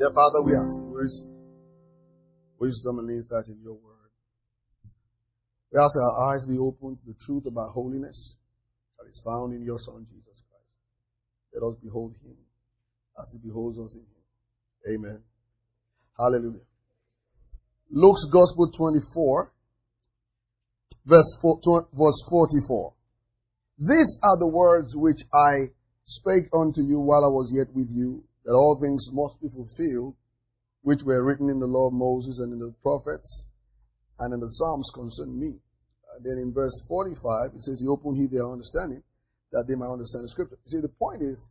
Dear Father, we ask for wisdom and insight in your word. We ask that our eyes be open to the truth about holiness that is found in your Son, Jesus Christ. Let us behold him as he beholds us in him. Amen. Hallelujah. Luke's Gospel 24, verse 44. These are the words which I spake unto you while I was yet with you, that all things must be fulfilled, which were written in the law of Moses and in the prophets and in the Psalms concerning me. And then in verse 45, it says, he opened he their understanding, that they might understand the scripture. See, the point is,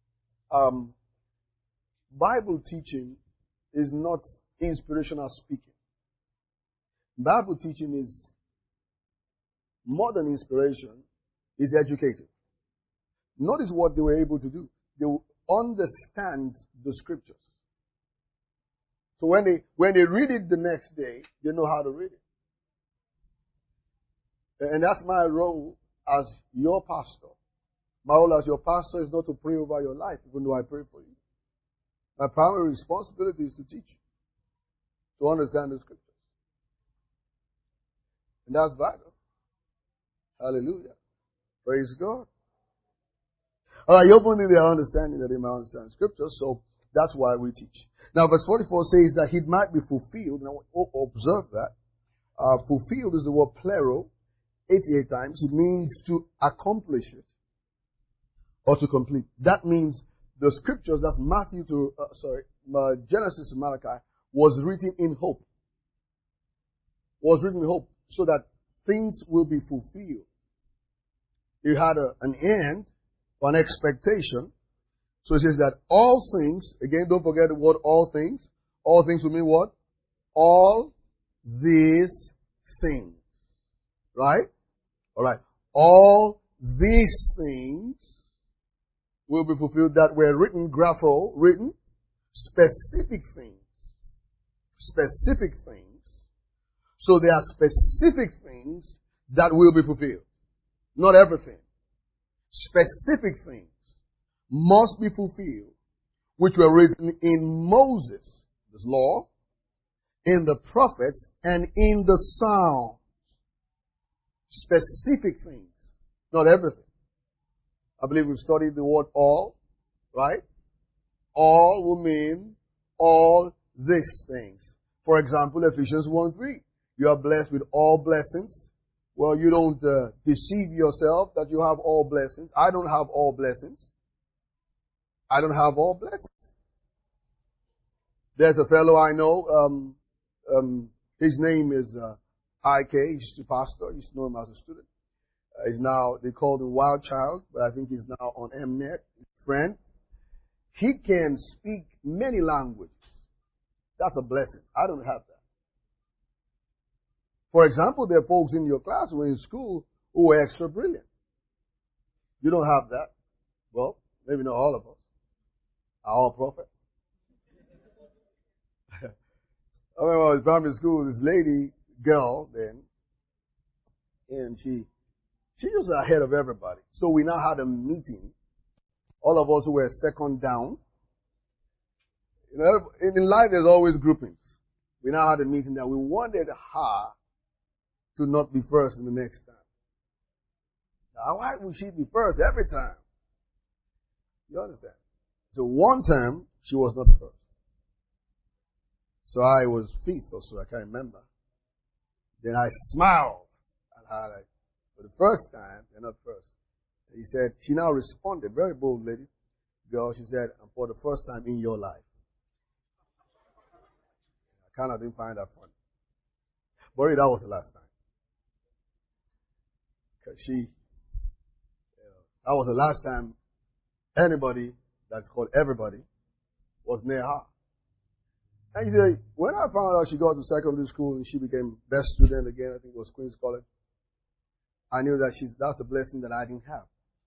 Bible teaching is not inspirational speaking. Bible teaching is more than inspiration, is educative. Notice what they were able to do. They will understand the scriptures. So when they read it the next day, they know how to read it. And that's my role as your pastor. My role as your pastor is not to pray over your life, even though I pray for you. My primary responsibility is to teach you, to understand the scriptures. And that's vital. Hallelujah. Praise God. All right, you open their understanding that they might understand scripture, so that's why we teach. Now, verse 44 says that he might be fulfilled. Now, observe that. Fulfilled is the word plero, 88 times. It means to accomplish it or to complete. That means the scriptures, that's Genesis to Malachi, was written in hope. Was written in hope so that things will be fulfilled. It had an end, or an expectation. So it says that all things, again, don't forget the word all things. All things will mean what? All these things. Right? Alright. All these things will be fulfilled that were written, grapho, written, specific things. Specific things. So there are specific things that will be fulfilled. Not everything. Specific things must be fulfilled, which were written in Moses, this law, in the prophets, and in the Psalms. Specific things, not everything. I believe we've studied the word all, right? All will mean all these things. For example, Ephesians 1:3. You are blessed with all blessings. Well, you don't deceive yourself that you have all blessings. I don't have all blessings. I don't have all blessings. There's a fellow I know, his name is IK, he used to pastor, I used to know him as a student. He's now, they called him Wild Child, but I think he's now on Mnet, friend. He can speak many languages. That's a blessing. I don't have that. For example, there are folks in your class who are in school who are extra brilliant. You don't have that. Well, maybe not all of us are all prophets. I remember I was in primary school, this lady, girl then, and she was ahead of everybody. So we now had a meeting. All of us who were second down. You know, in life there's always groupings. We now had a meeting that we wanted her to not be first in the next time. Now, why would she be first every time? You understand? So one time, she was not first. So I was fifth or so, I can't remember. Then I smiled at her like, for the first time, they're not first. And he said, she now responded, very bold lady, girl, she said, and for the first time in your life. I kind of didn't find that funny. But really, that was the last time. Because that was the last time anybody, that's called everybody, was near her. And you say, when I found out she got to secondary school and she became best student again, I think it was Queen's College, I knew that that's a blessing that I didn't have.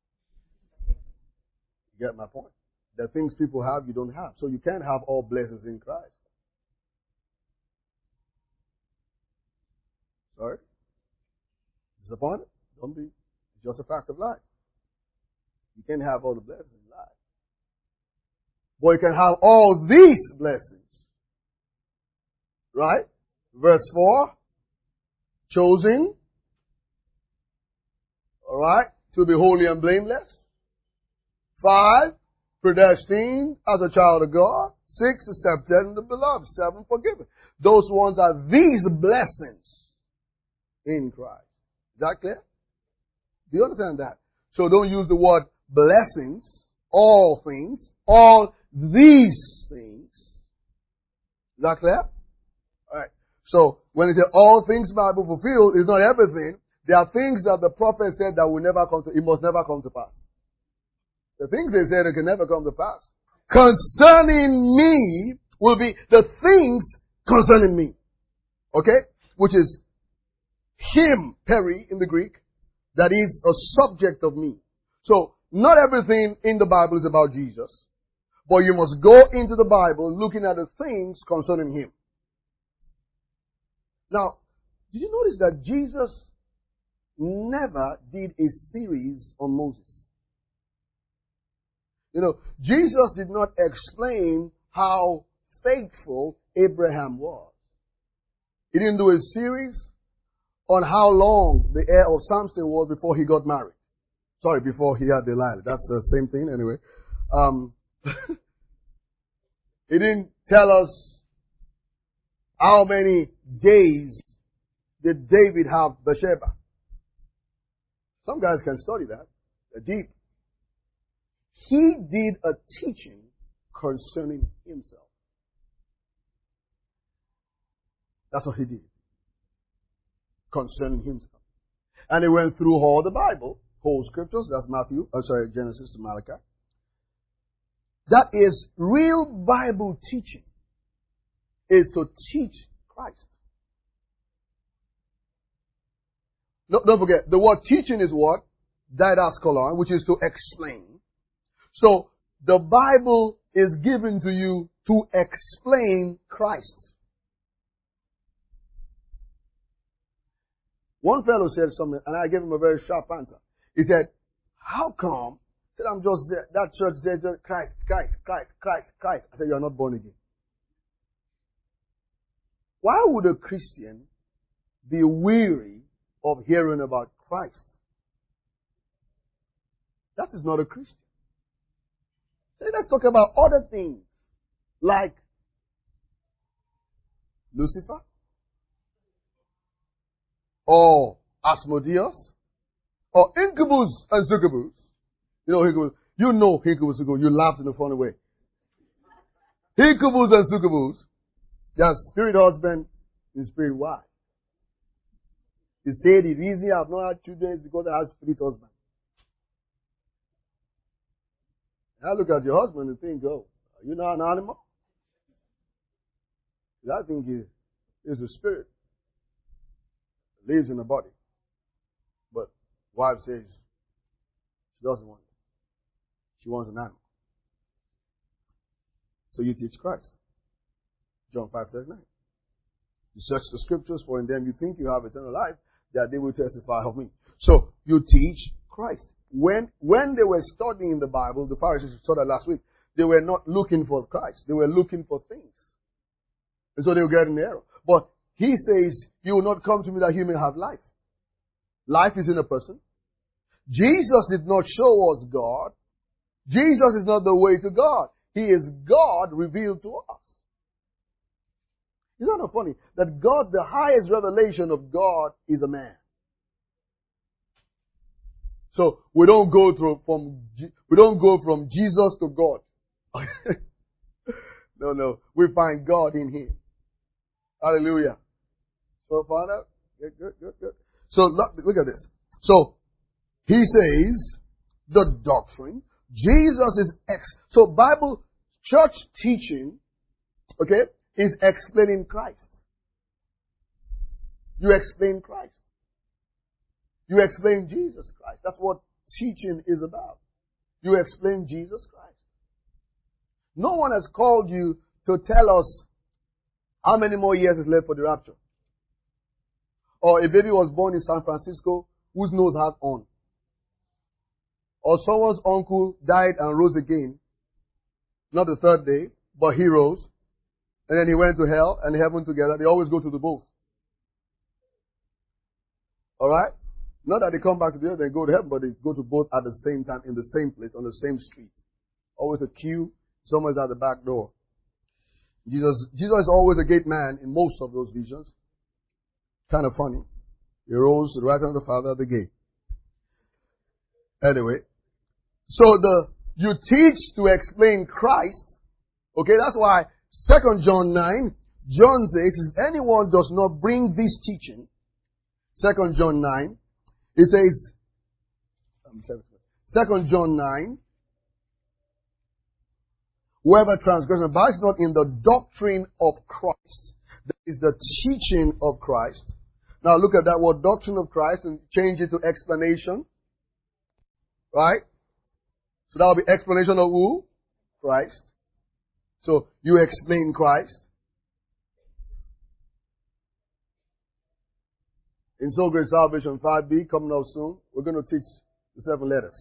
You get my point? The things people have, you don't have. So you can't have all blessings in Christ. Sorry? Disappointed? Don't be. It's just a fact of life. You can't have all the blessings in life. But you can have all these blessings. Right? Verse 4. Chosen. Alright? To be holy and blameless. 5. Predestined as a child of God. 6. Accepted in the beloved. 7. Forgiven. Those ones are these blessings in Christ. Is that clear? Do you understand that? So don't use the word blessings, all things, all these things. Is that clear? Alright. So when it says all things might be fulfilled, it's not everything. There are things that the prophet said that will never come to, it must never come to pass. The things they said it can never come to pass. Concerning me will be the things concerning me. Okay? Which is him, peri in the Greek, that is a subject of me. So, not everything in the Bible is about Jesus, but you must go into the Bible looking at the things concerning him. Now, did you notice that Jesus never did a series on Moses? You know, Jesus did not explain how faithful Abraham was. He didn't do a series on how long the heir of Samson was before he got married. Sorry, before he had Delilah. That's the same thing anyway. He didn't tell us how many days did David have Bathsheba. Some guys can study that. They're deep. He did a teaching concerning himself. That's what he did. Concerning himself. And he went through all the Bible, whole scriptures, that's Genesis to Malachi. That is real Bible teaching, is to teach Christ. No, don't forget, the word teaching is what? Didaskalon, which is to explain. So, the Bible is given to you to explain Christ. One fellow said something, and I gave him a very sharp answer. He said, how come? He said, I'm just, that church says Christ, Christ, Christ, Christ, Christ. I said, you're not born again. Why would a Christian be weary of hearing about Christ? That is not a Christian. So let's talk about other things, like Lucifer, or Asmodeus, or Incubus and Succubus. You know Incubus. You know Incubus and Succubus. You laughed in a funny way. Incubus and Succubus, they are spirit husband and spirit wife. He said the reason I have not had children is because I have spirit husband. I look at your husband and think, oh, are you not an animal? I think is a spirit. Lives in the body. But wife says she doesn't want it. She wants an animal. So you teach Christ. John 5:39. You search the scriptures, for in them you think you have eternal life, that they will testify of me. So you teach Christ. When they were studying the Bible, the Pharisees saw that last week, they were not looking for Christ. They were looking for things. And so they were getting error. But he says, you will not come to me that you may have life. Life is in a person. Jesus did not show us God. Jesus is not the way to God. He is God revealed to us. Isn't that funny? That God, the highest revelation of God is a man. So we don't go from Jesus to God. No. We find God in Him. Hallelujah. So, Father, good. So, look at this. So, he says, the doctrine, Jesus is so Bible, church teaching, okay, is explaining Christ. You explain Christ. You explain Jesus Christ. That's what teaching is about. You explain Jesus Christ. No one has called you to tell us how many more years is left for the rapture. Or a baby was born in San Francisco whose nose had on. Or someone's uncle died and rose again. not the third day, but he rose. And then he went to hell and heaven together. They always go to the both. Alright? Not that they come back to the earth and go to heaven, but they go to both at the same time, in the same place, on the same street. Always a queue, someone's at the back door. Jesus is always a gate man in most of those visions. Kind of funny. He rose to the right hand of the Father at the gate. Anyway. So you teach to explain Christ. Okay, that's why 2 John 9, John says, if anyone does not bring this teaching, 2 John 9, it says, 2 John 9, whoever transgresses abides not in the doctrine of Christ. That is the teaching of Christ. Now look at that word, doctrine of Christ, and change it to explanation. Right? So that will be explanation of who? Christ. So you explain Christ. In So Great Salvation 5b, coming out soon, we're going to teach the 7 letters.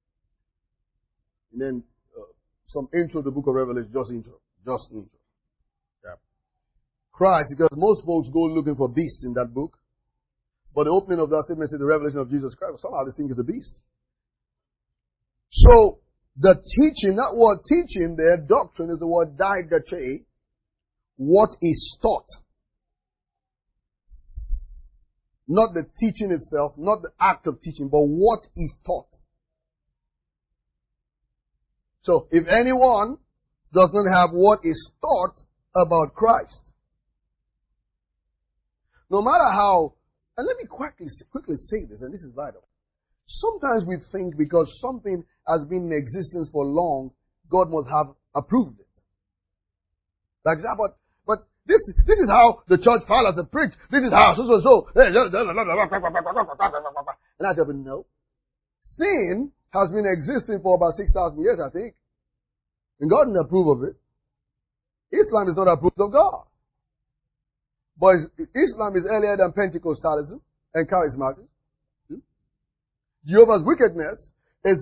And then some intro to the book of Revelation, just intro. Yeah. Christ, because most folks go looking for beasts in that book. But the opening of that statement says the revelation of Jesus Christ. Somehow they think it's a beast. So, the teaching, that word teaching there, doctrine is the word didache, what is taught. Not the teaching itself, not the act of teaching, but what is taught. So, if anyone does not have what is taught about Christ, no matter how, and let me quickly say this, and this is vital. Sometimes we think because something has been in existence for long, God must have approved it. Like that, but this is how the church fathers have preached. This is how so. And I said, no. Sin has been existing for about 6,000 years, I think. And God didn't approve of it. Islam is not approved of God. But Islam is earlier than Pentecostalism and Charismatism. Jehovah's wickedness is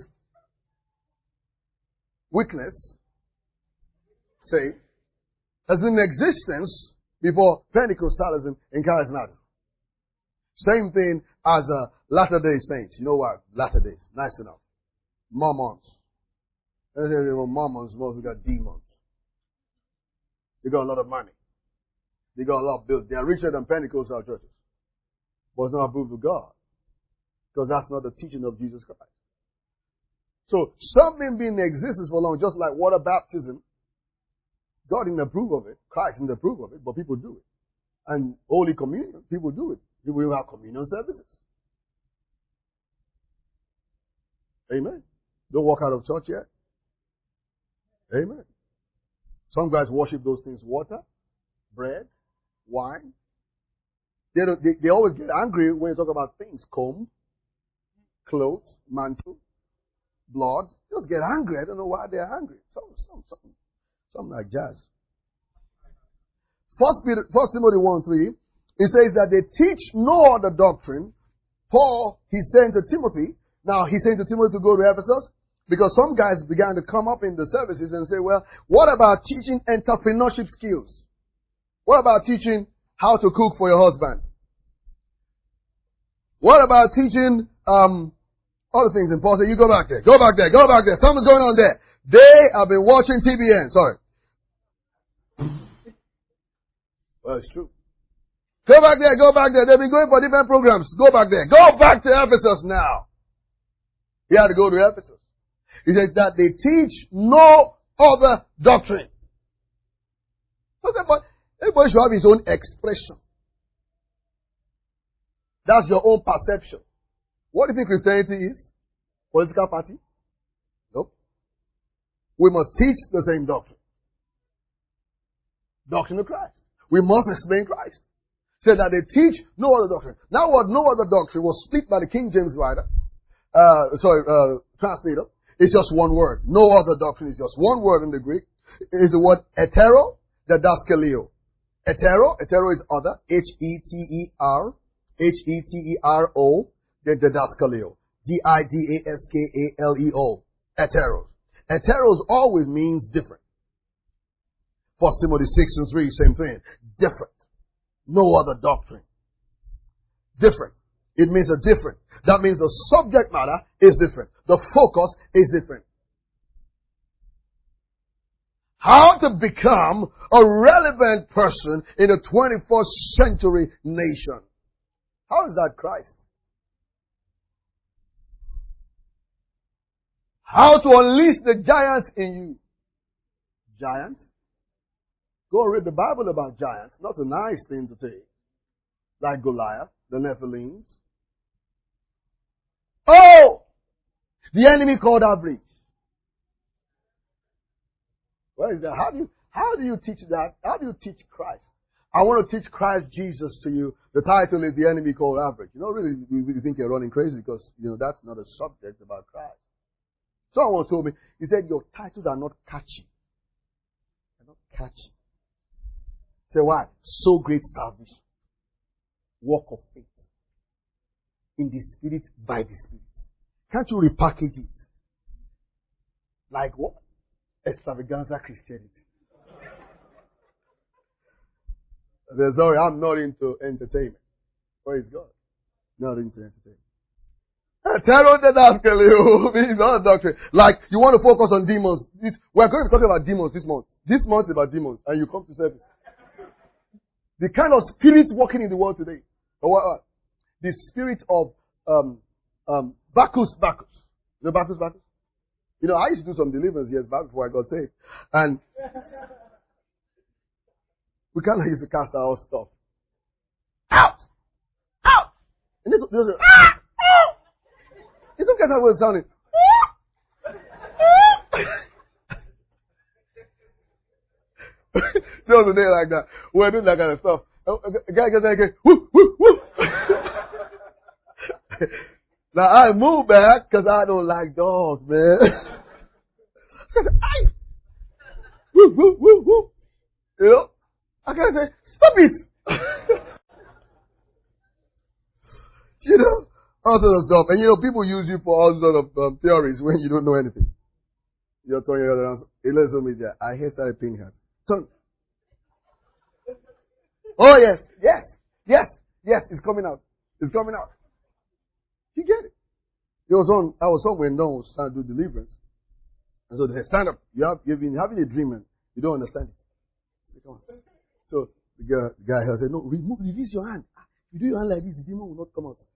weakness, say, has been in existence before Pentecostalism and Charismatism. Same thing as Latter-day Saints. You know what? Latter-days. Nice enough. Mormons. And they were Mormons, we got demons. They got a lot of money. They got a lot of bills. They are richer than Pentecostal churches. But it's not approved of God. Because that's not the teaching of Jesus Christ. So, something being in existence for long, just like water baptism, God didn't approve of it. Christ didn't approve of it, but people do it. And Holy Communion, people do it. People have communion services. Amen. Don't walk out of church yet. Amen. Some guys worship those things, water, bread, wine. They always get angry when you talk about things, comb, clothes, mantle, blood. Just get angry. I don't know why they're angry. Something like jazz. First Timothy 1:3, it says that they teach no other doctrine. Paul, he's saying to Timothy, now he's saying to Timothy to go to Ephesus, because some guys began to come up in the services and say, well, what about teaching entrepreneurship skills? What about teaching how to cook for your husband? What about teaching other things? And Paul said, you go back there. Something's going on there. They have been watching TBN. Sorry. Well, it's true. Go back there. They've been going for different programs. Go back there. Go back to Ephesus now. He had to go to Ephesus. He says that they teach no other doctrine. Okay, but everybody should have his own expression. That's your own perception. What do you think Christianity is? Political party? Nope. We must teach the same doctrine. Doctrine of Christ. We must explain Christ. Said that they teach no other doctrine. Now what no other doctrine was split by the King James translator. It's just one word. No other doctrine is just one word in the Greek. It is the word hetero, didaskalio. Hetero is other. H-E-T-E-R. H-E-T-E-R-O. Didaskalio. D-I-D-A-S-K-A-L-E-O. Heteros. Heteros always means different. 1 Timothy 6 and 3, same thing. Different. No other doctrine. Different. It means a different. That means the subject matter is different. The focus is different. How to become a relevant person in a 21st century nation. How is that Christ? How to unleash the giants in you. Giants? Go read the Bible about giants. Not a nice thing to say. Like Goliath, the Nephilims. Oh! The enemy called average. Where is that? How do you teach that? How do you teach Christ? I want to teach Christ Jesus to you. The title is The Enemy Called Average. Really, you think you're running crazy because, that's not a subject about Christ. Someone told me, he said, your titles are not catchy. They're not catchy. Say why? So great salvation. Walk of faith. In the Spirit, by the Spirit. Can't you repackage it? Like what? Extravaganza Christianity. Sorry, I'm not into entertainment. Praise God. Not into entertainment. Terror the Daskel means all doctrine. Like, you want to focus on demons. We're going to be talking about demons this month. This month is about demons, and you come to service. The kind of spirit working in the world today. Or what? The spirit of Bacchus. You know Bacchus? I used to do some deliverance years back before I got saved. And we kind of used to cast our stuff. Out! Out! And this ah! In some cases I was sounding. There was a day like that. We're doing that kind of stuff. A guy gets like, woo, woo, woo. Now I move back because I don't like dogs, man. Woo, woo, woo, woo. I can't say, stop it. All sort of stuff. And people use you for all sort of theories when you don't know anything. You're telling your other answer. Listen to me there. I hear something ping her. Turn. Oh yes, it's coming out. It's coming out. You get it? I was somewhere in Don was trying to do deliverance. And so they said, stand up. You've been having a dream and you don't understand it. So the guy here said, no, release your hand. If you do your hand like this, the demon will not come out.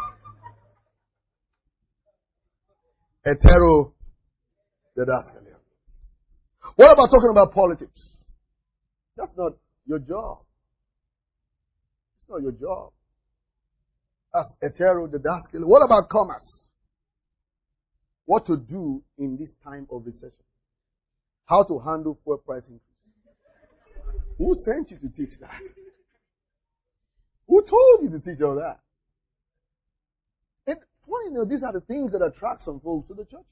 Hetero didaskalia. What about talking about politics? That's not your job. It's not your job. That's hetero didaskalia. What about commerce? What to do in this time of recession? How to handle fuel price increase? Who sent you to teach that? Who told you to teach all that? These are the things that attract some folks to the churches.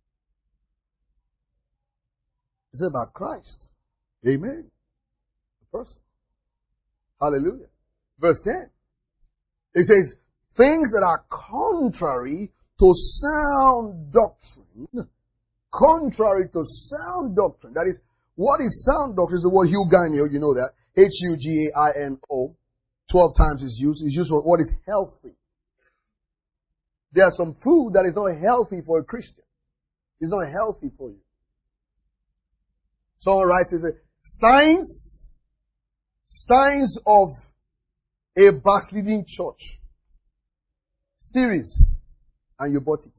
It's about Christ. Amen. The person. Hallelujah. Verse 10. It says, things that are contrary to sound doctrine. Contrary to sound doctrine. That is, what is sound doctrine? Is the word huganio, you know that. Hugaino. 12 times is used. It's used for what is healthy. There's some food that is not healthy for a Christian. It's not healthy for you. Someone writes, signs of a backsliding church. Series. And you bought it.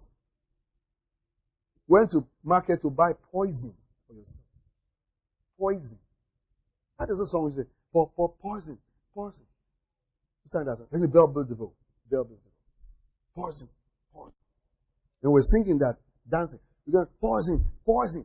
Went to market to buy poison for yourself. Poison. That is what someone say. For poison. Poison. Sign that. Let me build the boat. Poison. Poison. And we're singing that, dancing. We're going, poison. Poison.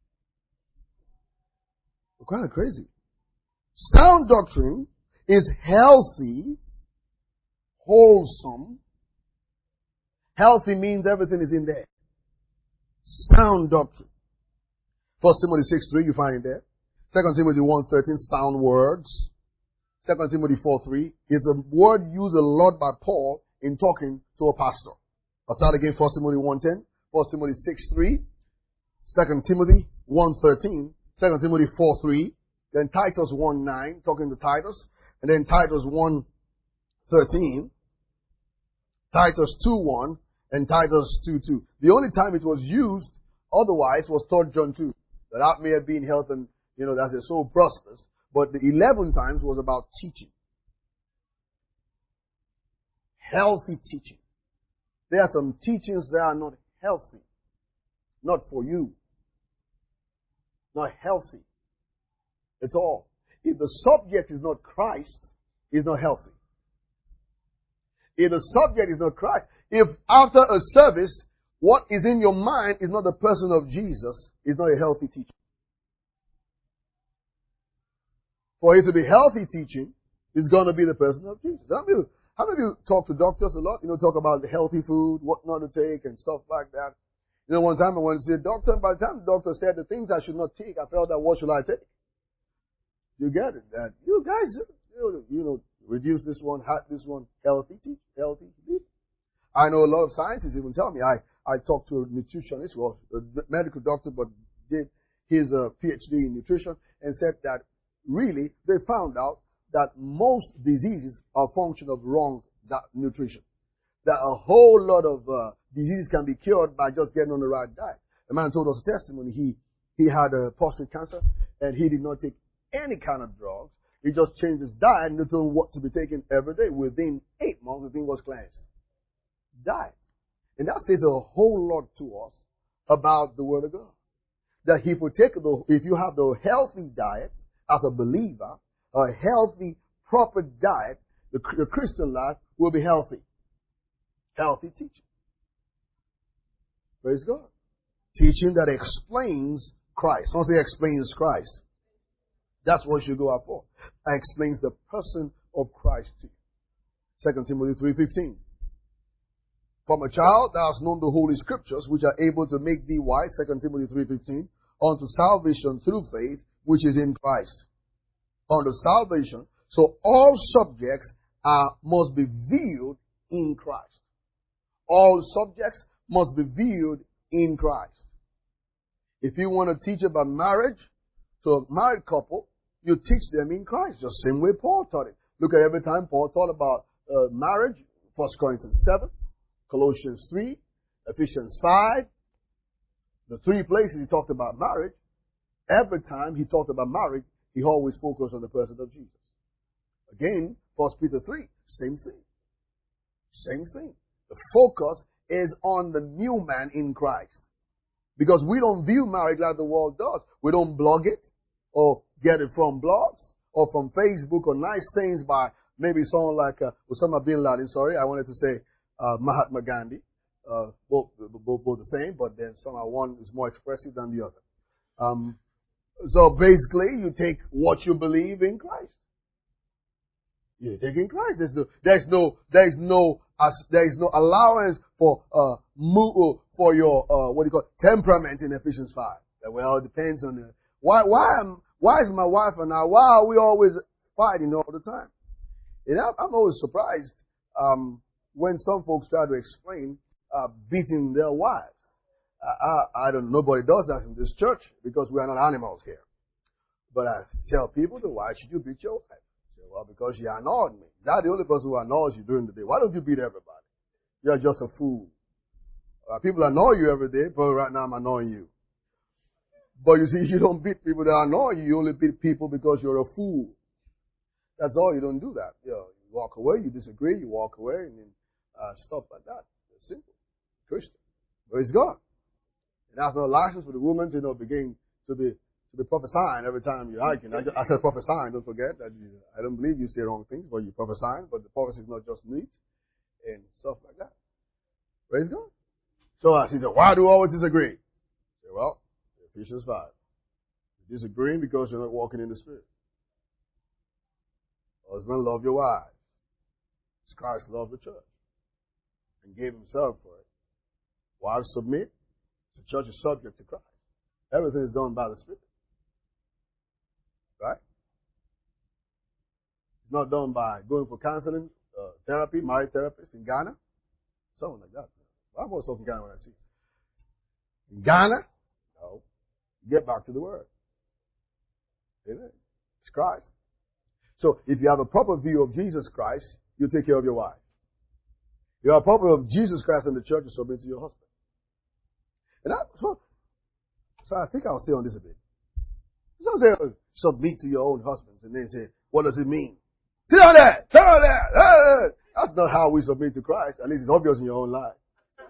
We're kind of crazy. Sound doctrine is healthy, wholesome. Healthy means everything is in there. Sound doctrine. 1 Timothy 6:3, you find it there. 2 Timothy 1:13, sound words. 2 Timothy 4:3 is a word used a lot by Paul in talking to a pastor. I'll start again, 1 Timothy 1:10, 1 Timothy 6:3, 2 Timothy 1:13, 2 Timothy 4:3, Then Titus 1:9, talking to Titus. And then Titus 1:13. Titus 2:1 and Titus 2:2. The only time it was used otherwise was 3 John 2. That may have been health and, that their soul prospers. But the 11 times was about teaching. Healthy teaching. There are some teachings that are not healthy. Not for you. Not healthy at all. If the subject is not Christ, it's not healthy. If the subject is not Christ, if after a service, what is in your mind is not the person of Jesus, it's not a healthy teaching. For it to be healthy teaching, it's going to be the person of Jesus. How many of you talk to doctors a lot? Talk about healthy food, what not to take, and stuff like that. One time I went to see a doctor, and by the time the doctor said the things I should not take, I felt that what should I take? You get it? That you guys, reduce this one, this one, healthy teach. I know a lot of scientists even tell me. I talked to a nutritionist, well, a medical doctor, but did his PhD in nutrition, and said that really they found out that most diseases are a function of wrong nutrition. That a whole lot of diseases can be cured by just getting on the right diet. A man told us a testimony. He had prostate cancer, and he did not take any kind of drugs. He just changed his diet and told him what to be taken every day. Within 8 months, the thing was cleansed. Diet. And that says a whole lot to us about the Word of God. That if you have the healthy diet as a believer, a healthy, proper diet, the Christian life will be healthy. Healthy teaching. Praise God. Teaching that explains Christ. Once it explains Christ, that's what you go out for. It explains the person of Christ to you. 2 Timothy 3:15. From a child thou hast known the holy scriptures, which are able to make thee wise, 2 Timothy 3:15, unto salvation through faith, which is in Christ. Unto salvation. So all subjects must be viewed in Christ. All subjects must be viewed in Christ. If you want to teach about marriage to a married couple, you teach them in Christ, just same way Paul taught it. Look at every time Paul taught about marriage, 1 Corinthians 7, Colossians 3, Ephesians 5, the 3 places he talked about marriage. Every time he talked about marriage, he always focused on the person of Jesus. Again, 1 Peter 3, same thing. Same thing. The focus is on the new man in Christ. Because we don't view marriage like the world does. We don't blog it or get it from blogs or from Facebook or nice sayings by maybe someone like Osama bin Laden. Sorry, I wanted to say Mahatma Gandhi. Both the same, but then somehow one is more expressive than the other. So basically, you take what you believe in Christ. You take in Christ. There is no allowance for your temperament in Ephesians 5. Well, it depends on why is my wife and I, why are we always fighting all the time? And I'm always surprised when some folks try to explain beating their wives. I don't. Nobody does that in this church because we are not animals here. But I tell people, why should you beat your wife? I say, well, because you annoyed me. That's the only person who annoys you during the day. Why don't you beat everybody? You're just a fool. People annoy you every day, but right now I'm annoying you. But you see, you don't beat people that annoy you. You only beat people because you're a fool. That's all. You don't do that. You walk away. You disagree. You walk away, and then stuff like that. It's simple. Christian. Praise God. And that's no license for the woman to begin to be prophesying every time you're arguing. I said prophesying. Don't forget that I don't believe you say wrong things, but you're prophesying. But the prophecy is not just meat and stuff like that. Praise God. So she said, why do we always disagree? I said, well, Ephesians 5. You're disagreeing because you're not walking in the Spirit. Husband, love your wives. Christ loved the church and gave himself for it. Wives, submit. The church is subject to Christ. Everything is done by the Spirit. Right? It's not done by going for counseling, therapy, marriage therapist in Ghana. Something like that. I'm also from Ghana when I see it. In Ghana, no. Get back to the Word. Amen. It's Christ. So if you have a proper view of Jesus Christ, you take care of your wife. You have a proper view of Jesus Christ in the church, you submit to your husband. And so I think I'll stay on this a bit. Some say, submit to your own husbands, and then say, what does it mean? Sit down there! Sit down there! That's not how we submit to Christ. At least it's obvious in your own life.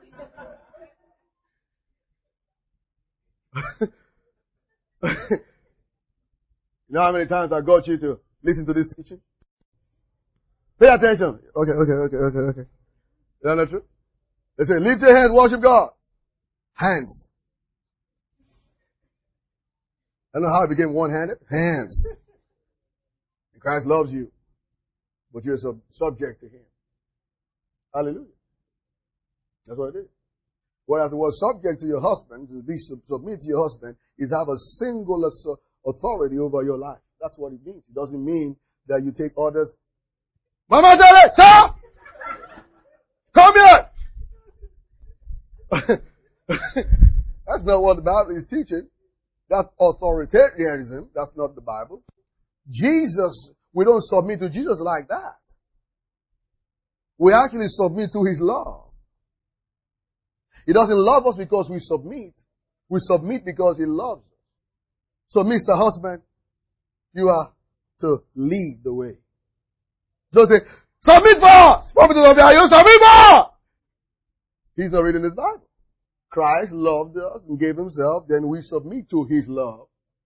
You know how many times I got you to listen to this teaching? Pay attention. Okay. Is that not true? They say, lift your hands, worship God. Hands. I don't know how it became one-handed. Hands. And Christ loves you, but you're subject to Him. Hallelujah. That's what it is. Whereas the word subject to your husband, to be submit to your husband, is have a singular authority over your life. That's what it means. It doesn't mean that you take orders. Mama, Daddy, stop! Come here! That's not what the Bible is teaching. That's authoritarianism. That's not the Bible. Jesus, we don't submit to Jesus like that. We actually submit to His love. He doesn't love us because we submit. We submit because He loves us. So, Mr. Husband, you are to lead the way. Don't say, submit for us! You submit for us! He's not reading His Bible. Christ loved us and gave Himself, then we submit to His love.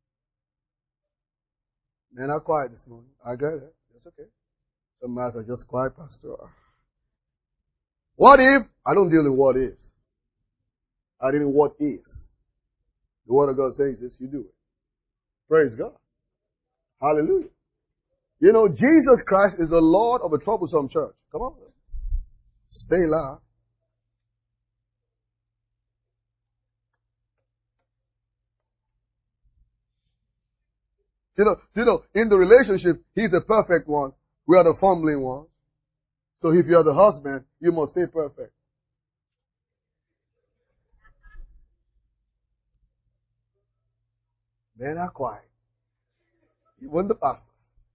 Men are quiet this morning. I get it. That's okay. Some men are just quiet, Pastor. What if? I don't deal in what if. I deal in what is. The Word of God says this, you do it. Praise God. Hallelujah. You know, Jesus Christ is the Lord of a troublesome church. Come on. Selah. You know, in the relationship, He's the perfect one. We are the fumbling one. So if you are the husband, you must stay perfect. Men are quiet. Even the pastors.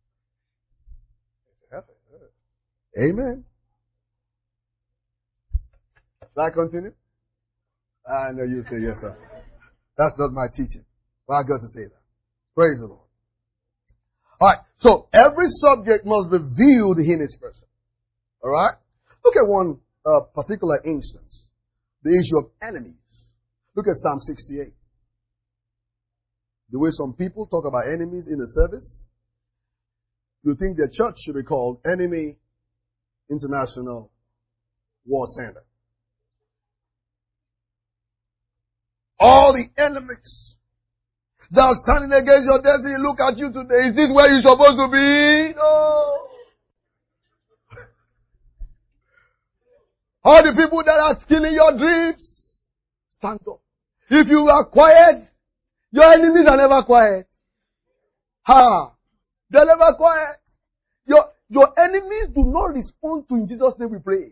Amen. Shall I continue? I know you say yes, sir. That's not my teaching. But I got to say that. Praise the Lord. Alright, so every subject must be viewed in its person. Alright? Look at one particular instance. The issue of enemies. Look at Psalm 68. The way some people talk about enemies in the service. You think their church should be called Enemy International War Center. All the enemies that are standing against your destiny look at you today. Is this where you're supposed to be? No. All the people that are killing your dreams, stand up. If you are quiet, your enemies are never quiet. They're never quiet. Your enemies do not respond to in Jesus' name we pray.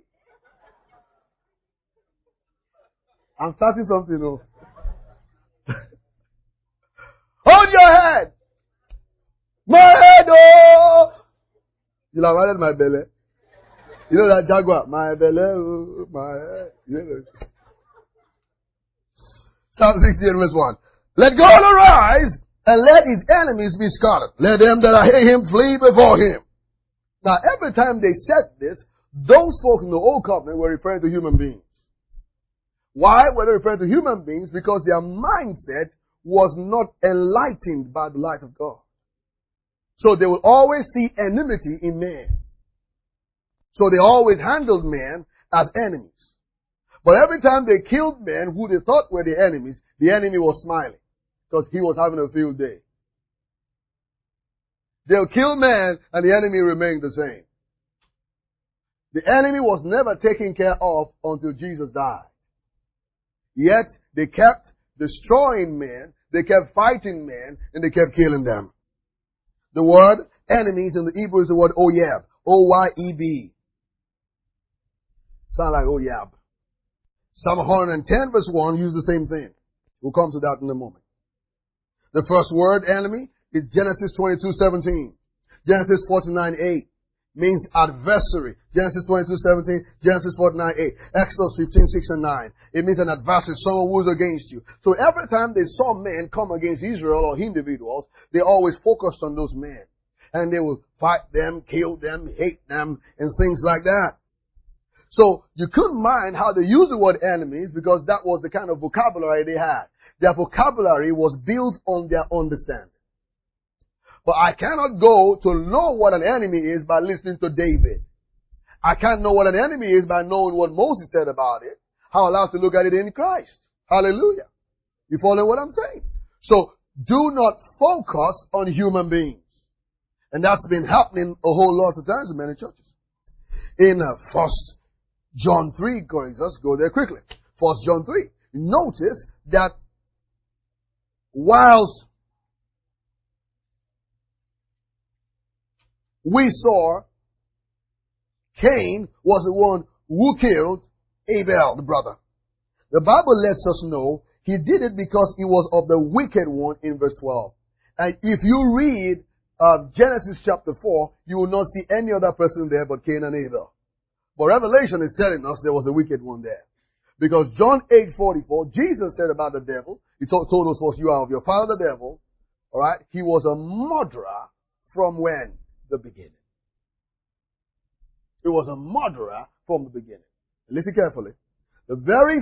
I'm starting something new. Hold your head. My head, oh. You have added my belly. You know that Jaguar? My belly, oh, my head. You know. Psalm 68 verse 1. Let God arise and let His enemies be scattered. Let them that hate Him flee before Him. Now every time they said this, those folks in the old covenant were referring to human beings. Why were they referring to human beings? Because their mindset was not enlightened by the light of God. So they will always see enmity in man. So they always handled men as enemies. But every time they killed men who they thought were the enemies, the enemy was smiling because he was having a field day. They'll kill man and the enemy remained the same. The enemy was never taken care of until Jesus died. Yet they kept destroying men, they kept fighting men, and they kept killing them. The word enemies in the Hebrew is the word oyeb. O-Y-E-B. Sound like oyab. Psalm 110 verse 1 use the same thing. We'll come to that in a moment. The first word, enemy, is Genesis 22:17. Genesis 49:8 means adversary. Genesis 22:17, Genesis 49:8, Exodus 15:6 and 9. It means an adversary, someone who is against you. So every time they saw men come against Israel or individuals, they always focused on those men. And they would fight them, kill them, hate them, and things like that. So you couldn't mind how they used the word enemies because that was the kind of vocabulary they had. Their vocabulary was built on their understanding. But I cannot go to know what an enemy is by listening to David. I can't know what an enemy is by knowing what Moses said about it. How I have to look at it in Christ. Hallelujah. You follow what I'm saying? So do not focus on human beings. And that's been happening a whole lot of times in many churches. In 1 John 3, let's go there quickly. 1 John 3. Notice that whilst we saw Cain was the one who killed Abel, the brother. The Bible lets us know he did it because he was of the wicked one in verse 12. And if you read Genesis chapter 4, you will not see any other person there but Cain and Abel. But Revelation is telling us there was a wicked one there. Because John 8:44, Jesus said about the devil, he told us, you are of your father the devil. Alright? He was a murderer from when? The beginning. He was a murderer from the beginning. Listen carefully. The very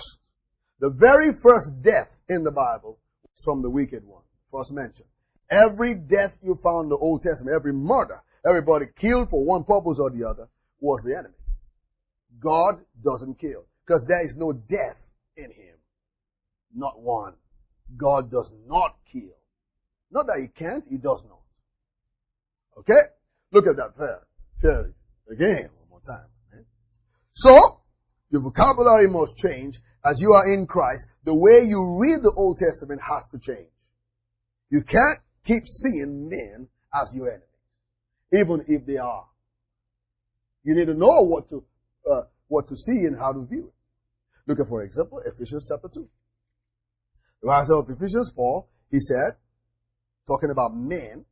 first death in the Bible was from the wicked one. First mentioned. Every death you found in the Old Testament, every murder, everybody killed for one purpose or the other, was the enemy. God doesn't kill. Because there is no death in Him. Not one. God does not kill. Not that He can't, He does not. Okay? Look at that fairly. Again, one more time. So, your vocabulary must change as you are in Christ. The way you read the Old Testament has to change. You can't keep seeing men as your enemies, even if they are. You need to know what to see and how to view it. Look at, for example, Ephesians chapter 2. The writer of Ephesians, Paul, he said, talking about men,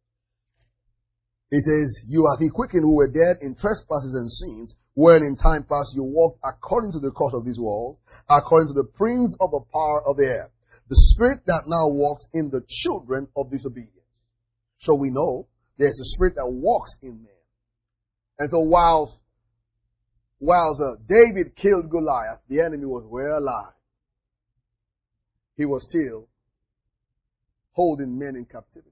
he says, you have he quickened who were dead in trespasses and sins, wherein in time past you walked according to the course of this world, according to the prince of the power of the air, the spirit that now walks in the children of disobedience. So we know there's a spirit that walks in men. And so whilst David killed Goliath, the enemy was well alive. He was still holding men in captivity.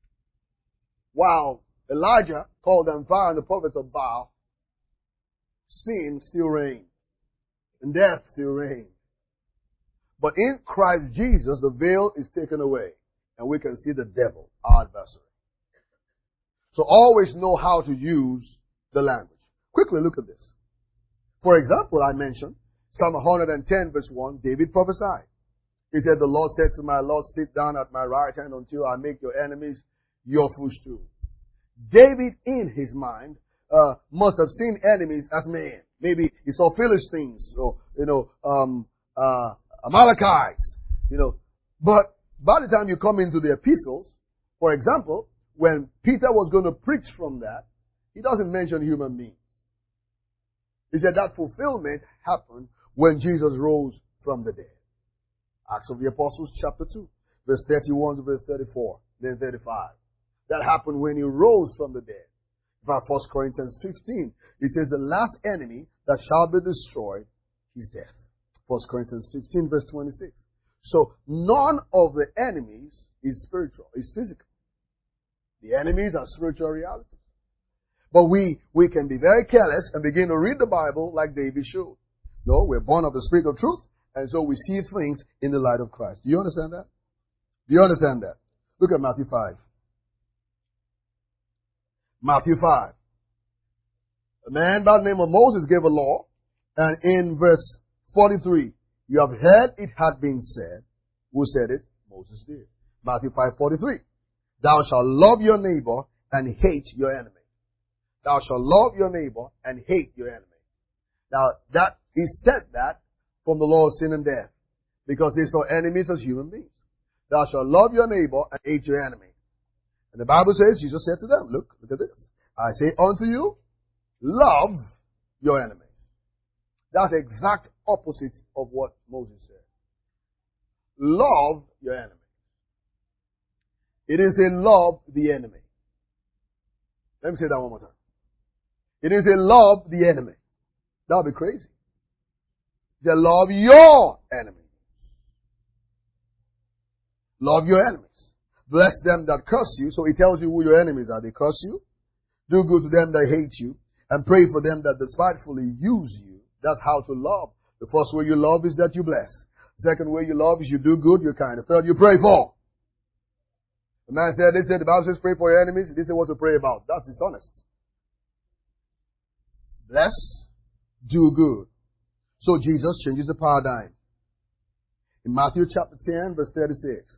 While Elijah called them fire and the prophets of Baal, sin still reigned. And death still reigned. But in Christ Jesus, the veil is taken away. And we can see the devil, our adversary. So always know how to use the language. Quickly look at this. For example, I mentioned Psalm 110 verse 1, David prophesied. He said, the Lord said to my Lord, sit down at my right hand until I make your enemies your footstool. David, in his mind, must have seen enemies as men. Maybe he saw Philistines, or, Amalekites, But by the time you come into the epistles, for example, when Peter was going to preach from that, he doesn't mention human beings. He said that fulfillment happened when Jesus rose from the dead. Acts of the Apostles chapter 2, verse 31 to verse 34, then 35. That happened when He rose from the dead. About 1 Corinthians 15, it says the last enemy that shall be destroyed is death. 1 Corinthians 15 verse 26. So none of the enemies is spiritual, is physical. The enemies are spiritual realities. But we can be very careless and begin to read the Bible like David showed. No, we're born of the Spirit of truth, and so we see things in the light of Christ. Do you understand that? Do you understand that? Look at Matthew 5. Matthew 5. A man by the name of Moses gave a law, and in verse 43, you have heard it had been said. Who said it? Moses did. Matthew 5:43. Thou shalt love your neighbor and hate your enemy. Thou shalt love your neighbor and hate your enemy. Now, he said that from the law of sin and death, because they saw enemies as human beings. Thou shalt love your neighbor and hate your enemy. Thou shalt love your neighbor and hate your enemy. And the Bible says, Jesus said to them, look at this. I say unto you, love your enemies. That's the exact opposite of what Moses said. Love your enemy. It didn't say love the enemy. Let me say that one more time. It didn't say love the enemy. That would be crazy. It said love your enemy. Love your enemies. Bless them that curse you. So it tells you who your enemies are. They curse you. Do good to them that hate you. And pray for them that despitefully use you. That's how to love. The first way you love is that you bless. The second way you love is you do good, you're kind. The third, you pray for. The man said, the Bible says pray for your enemies. He didn't say what to pray about. That's dishonest. Bless, do good. So Jesus changes the paradigm. In Matthew chapter 10, verse 36.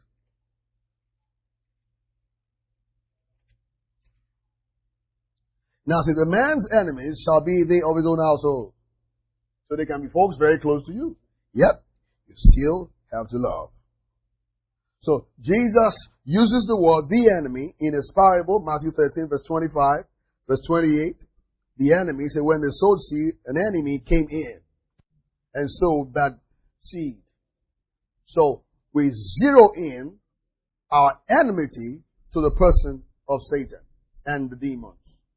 Now, since a man's enemies shall be they of his own household. So they can be folks very close to you. Yep, you still have to love. So Jesus uses the word the enemy in his parable, Matthew 13, verse 25, verse 28. The enemy, said when they sowed seed, an enemy came in and sowed that seed. So we zero in our enmity to the person of Satan and the demons.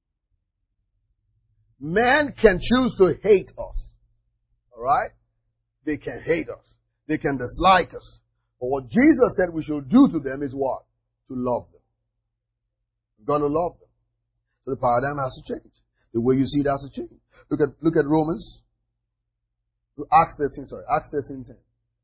Man can choose to hate us. Alright? They can hate us. They can dislike us. But what Jesus said we should do to them is what? To love them. We're going to love them. So the paradigm has to change. The way you see it has to change. Look at Romans. Acts 13:10.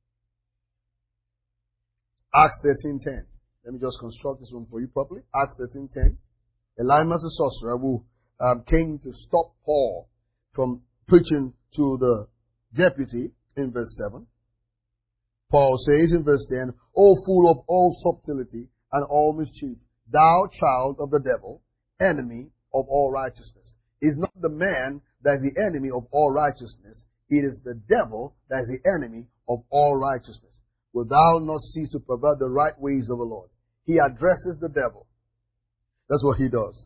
Acts 13:10. Let me just construct this one for you properly. Acts 13:10. Elymas the sorcerer who came to stop Paul from preaching to the deputy in verse 7. Paul says in verse 10, O fool of all subtlety and all mischief, thou child of the devil, enemy of all righteousness. It's not the man that is the enemy of all righteousness. It is the devil that is the enemy of all righteousness. Will thou not cease to pervert the right ways of the Lord? He addresses the devil. That's what he does.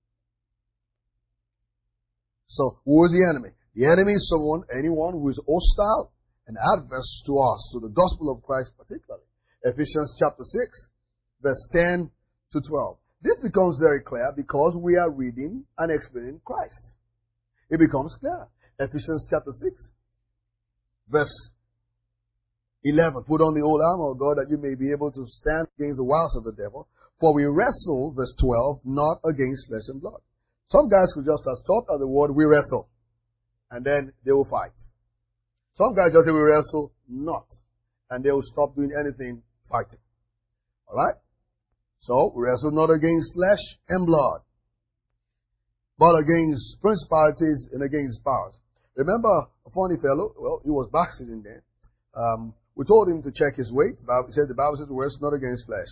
So, who is the enemy? The enemy is anyone who is hostile and adverse to us, to the gospel of Christ particularly. Ephesians chapter 6, verse 10 to 12. This becomes very clear because we are reading and explaining Christ. It becomes clear. Ephesians chapter 6, verse 11. Put on the whole armor of God that you may be able to stand against the wiles of the devil. For we wrestle, verse 12, not against flesh and blood. Some guys could just have stopped at the word we wrestle. And then they will fight. Some guys just say we wrestle not. And they will stop doing anything fighting. Alright? So, we wrestle not against flesh and blood. But against principalities and against powers. Remember a funny fellow? Well, he was backsliding there. We told him to check his weight. The Bible says we wrestle not against flesh.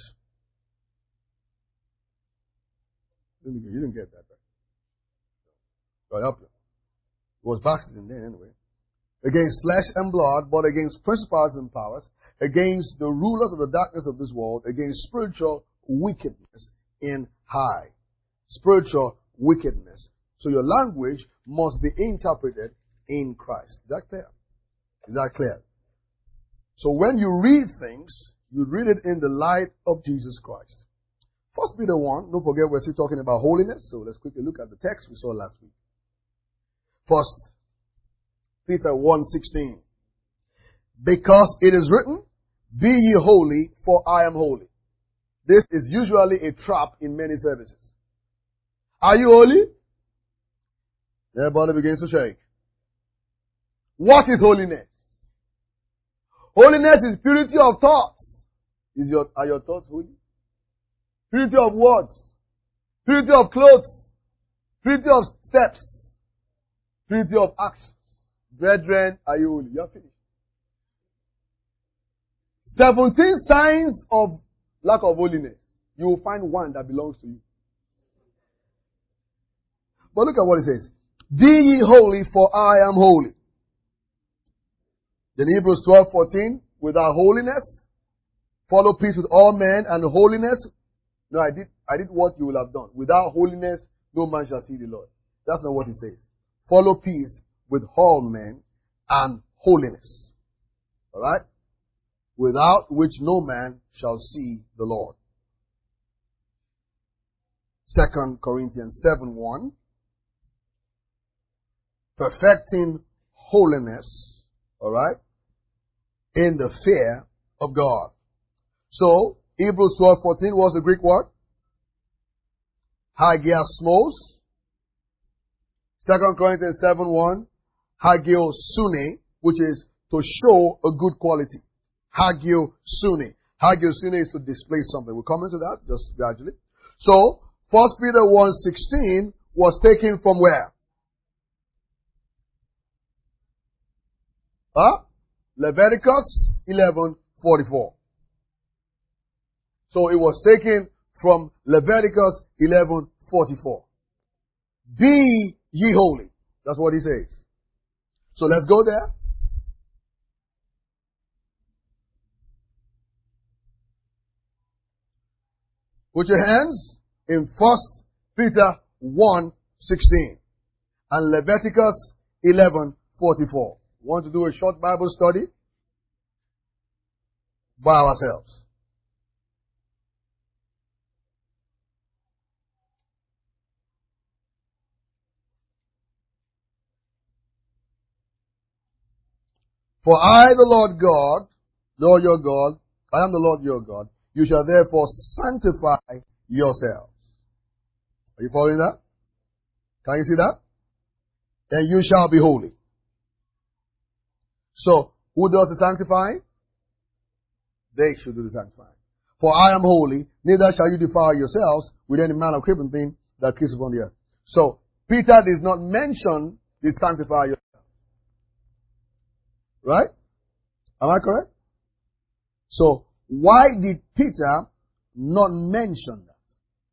You didn't get that, right? God help you. He was backsliding there anyway. Against flesh and blood, but against principalities and powers, against the rulers of the darkness of this world, against spiritual wickedness in high. Spiritual wickedness. So your language must be interpreted in Christ. Is that clear? Is that clear? So when you read things, you read it in the light of Jesus Christ. First Peter 1, don't forget we're still talking about holiness, so let's quickly look at the text we saw last week. First Peter 1:16. Because it is written, be ye holy, for I am holy. This is usually a trap in many services. Are you holy? Everybody begins to shake. What is holiness? Holiness is purity of thoughts. Are your thoughts holy? Purity of words. Purity of clothes. Purity of steps. Purity of actions. Brethren, are you holy? You are finished. 17 signs of lack of holiness. You will find one that belongs to you. But look at what it says. Be ye holy, for I am holy. Then Hebrews 12:14, without holiness, follow peace with all men and holiness. No, I I did what you will have done. Without holiness, no man shall see the Lord. That's not what he says. Follow peace with all men and holiness. Alright? Without which no man shall see the Lord. 2 Corinthians 7:1. Perfecting holiness, alright, in the fear of God. So, Hebrews 12:14 was the Greek word. Hagiosmos. 2 Corinthians 7:1. Hagiosune, which is to show a good quality. Hagiosune. Hagiosune is to display something. We'll come into that just gradually. So, 1 Peter 1:16 was taken from where? Leviticus 11:44. So it was taken from Leviticus 11:44. Be ye holy. That's what he says. So let's go there. Put your hands in 1 Peter 1:16 and Leviticus 11:44. Want to do a short Bible study? By ourselves. For I, the Lord God, Lord your God, I am the Lord your God. You shall therefore sanctify yourselves. Are you following that? Can you see that? And you shall be holy. So, who does the sanctifying? They should do the sanctifying. For I am holy, neither shall you defile yourselves with any manner of creeping thing that creeps upon the earth. So, Peter does not mention the sanctify yourself. Right? Am I correct? So, why did Peter not mention that?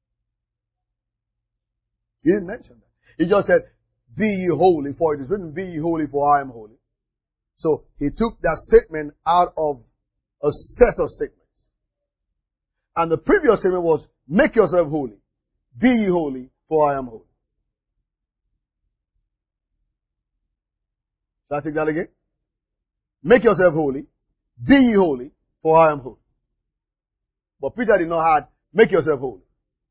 He didn't mention that. He just said, be ye holy, for it is written, be ye holy, for I am holy. So, he took that statement out of a set of statements. And the previous statement was, make yourself holy. Be ye holy, for I am holy. Shall I take that again? Make yourself holy. Be ye holy, for I am holy. But Peter did not add, make yourself holy.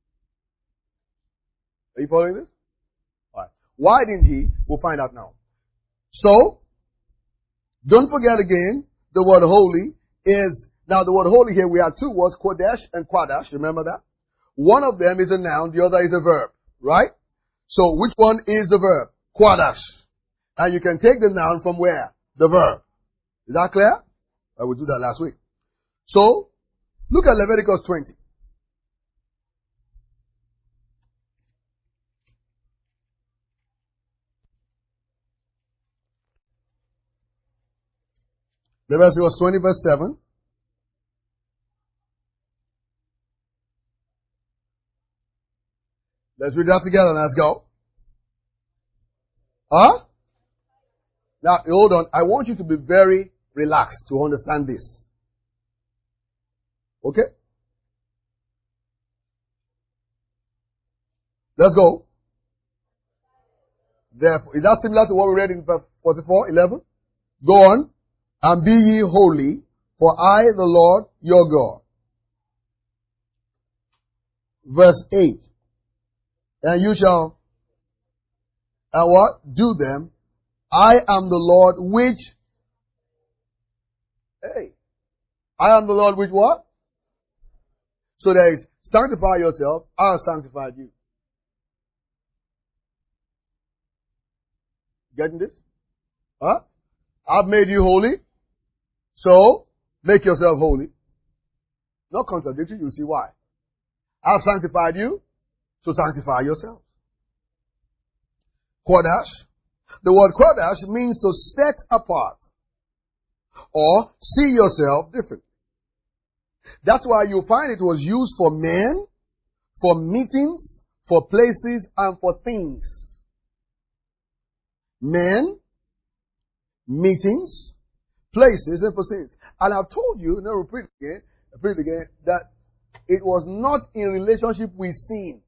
Are you following this? Alright. Why didn't he? We'll find out now. So, don't forget again, the word holy is, now the word holy here, we have two words, kodesh and quadash. Remember that? One of them is a noun, the other is a verb. Right? So, which one is the verb? Quadash. And you can take the noun from where? The verb. Is that clear? I will do that last week. So, look at Leviticus 20. Leviticus 20 verse 7. Let's read that together and let's go. Huh? Now, hold on. I want you to be very relaxed to understand this. Okay? Let's go. Therefore, is that similar to what we read in verse 44:11? Go on. And be ye holy, for I, the Lord, your God. Verse 8. And you shall, and what? Do them. I am the Lord which, I am the Lord which what? So there is, sanctify yourself, I have sanctified you. Getting this? Huh? I've made you holy, so make yourself holy. Not contradictory, you see why. I've sanctified you, so sanctify yourself. Kodash. The word Kodash means to set apart or see yourself differently. That's why you find it was used for men, for meetings, for places, and for things. Men, meetings, places, and for things. And I've told you, now repeat it again, that it was not in relationship with sin.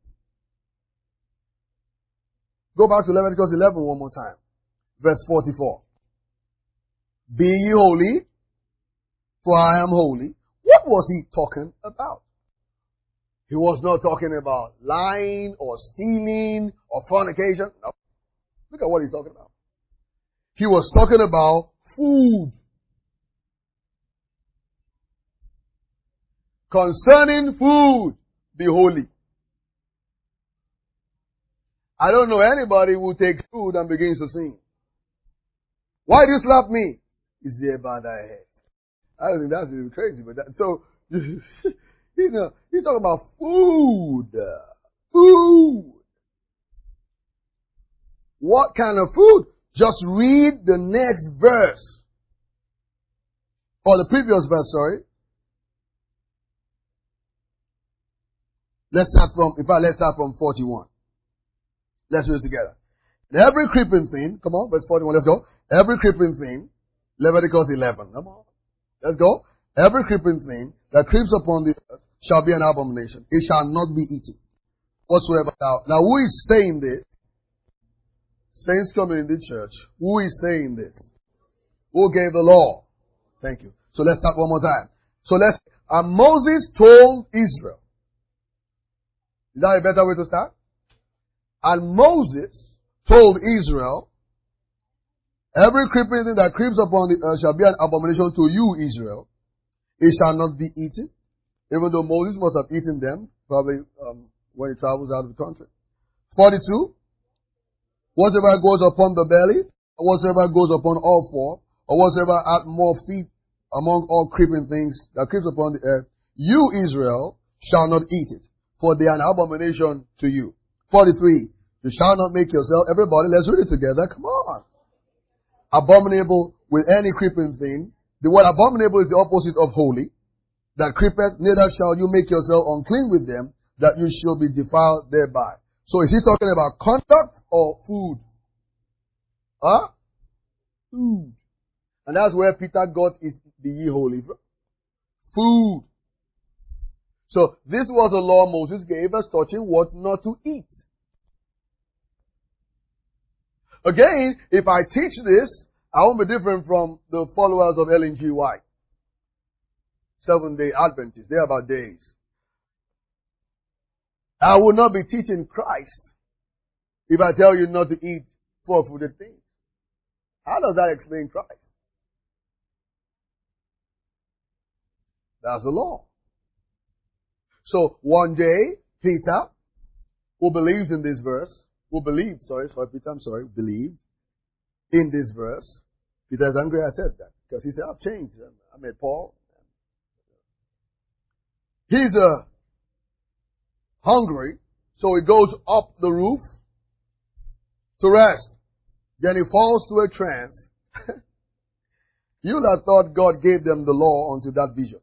Go back to Leviticus 11 one more time. Verse 44. Be ye holy, for I am holy. What was he talking about? He was not talking about lying or stealing or fornication. No. Look at what he's talking about. He was talking about food. Concerning food, be holy. I don't know anybody who takes food and begins to sin. Why do you slap me? Is there about thy head? I don't think that's really crazy, but that, so, he's talking about food. Food. What kind of food? Just read the next verse. Or the previous verse, sorry. Let's start from 41. Let's read it together. Every creeping thing, come on, verse 41, let's go. Every creeping thing, Leviticus 11, come on. Let's go. Every creeping thing that creeps upon the earth shall be an abomination. It shall not be eaten. Whatsoever now who is saying this? Saints coming in the church. Who is saying this? Who gave the law? Thank you. So let's start one more time. And Moses told Israel. Is that a better way to start? And Moses told Israel, every creeping thing that creeps upon the earth shall be an abomination to you, Israel. It shall not be eaten. Even though Moses must have eaten them, probably when he travels out of the country. 42. Whatsoever goes upon the belly, or whatsoever goes upon all four, or whatsoever hath more feet among all creeping things that creeps upon the earth, you, Israel, shall not eat it, for they are an abomination to you. 43. You shall not make yourself, everybody, let's read it together, come on. Abominable with any creeping thing. The word abominable is the opposite of holy. That creepeth, neither shall you make yourself unclean with them, that you shall be defiled thereby. So is he talking about conduct or food? Huh? Food. And that's where Peter got his be ye holy from. Food. So this was a law Moses gave us touching what not to eat. Again, if I teach this, I won't be different from the followers of Ellen G. White. Seventh-day Adventists. They're about days. I will not be teaching Christ if I tell you not to eat four-footed things. How does that explain Christ? That's the law. So one day, Peter, who believes in this verse, believed in this verse. Peter's angry I said that, because he said, I've changed. I met Paul. He's hungry, so he goes up the roof to rest. Then he falls to a trance. You would have thought God gave them the law unto that vision.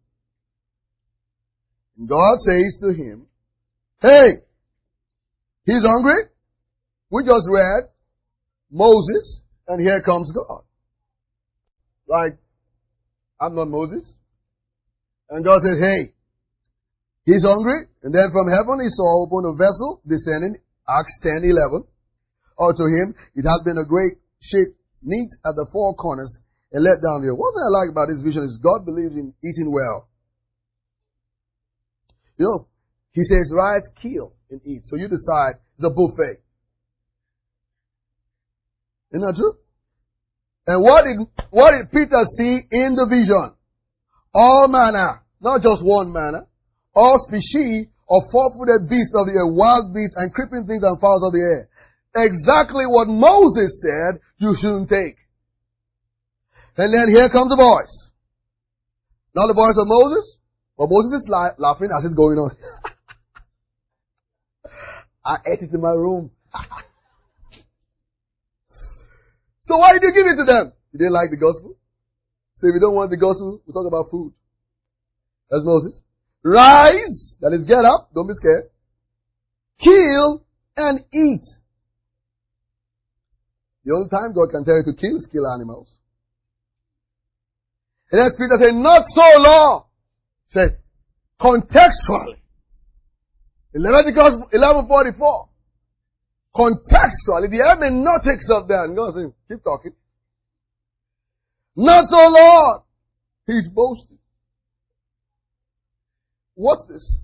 And God says to him, hey, he's hungry. We just read Moses, and here comes God. Like, I'm not Moses. And God says, hey, he's hungry. And then from heaven he saw upon a vessel descending, Acts 10:11. Unto him, it had been a great shape, neat at the four corners, and let down there. One thing I like about this vision is God believes in eating well. You know, he says, rise, kill, and eat. So you decide, it's a buffet. Isn't that true? And what did Peter see in the vision? All manner, not just one manner, all species of four-footed beasts of the air, wild beasts and creeping things and fowls of the air. Exactly what Moses said you shouldn't take. And then here comes the voice. Not the voice of Moses, but Moses is laughing as it's going on. I ate it in my room. So why did you give it to them? Did they like the gospel? So if you don't want the gospel, we talk about food. That's Moses. Rise, that is get up, don't be scared. Kill and eat. The only time God can tell you to kill is kill animals. And then Peter said, not so, Lord. Said, Contextually. In Leviticus 11:44. Contextually, the hermeneutics of that. And God says, keep talking. Not so, Lord. He's boasting. What's this?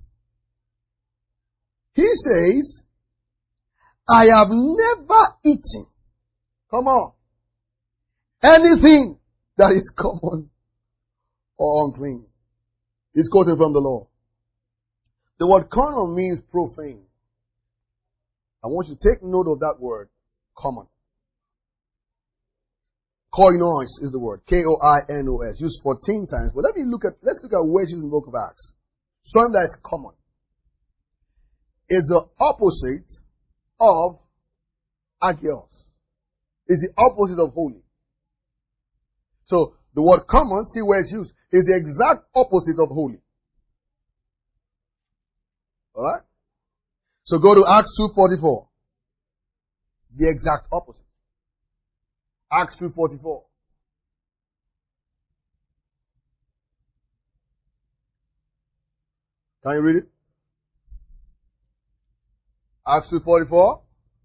He says, I have never eaten. Come on. Anything that is common or unclean. He's quoting from the law. The word common means profane. I want you to take note of that word, common. Koinos is the word. K-O-I-N-O-S. Used 14 times. But let's look at where it's used in the book of Acts. Something that is common is the opposite of agios. Is the opposite of holy. So the word common, see where it's used, is the exact opposite of holy. Alright? So go to Acts 2:44. The exact opposite. Acts 2:44. Can you read it? Acts 2:44.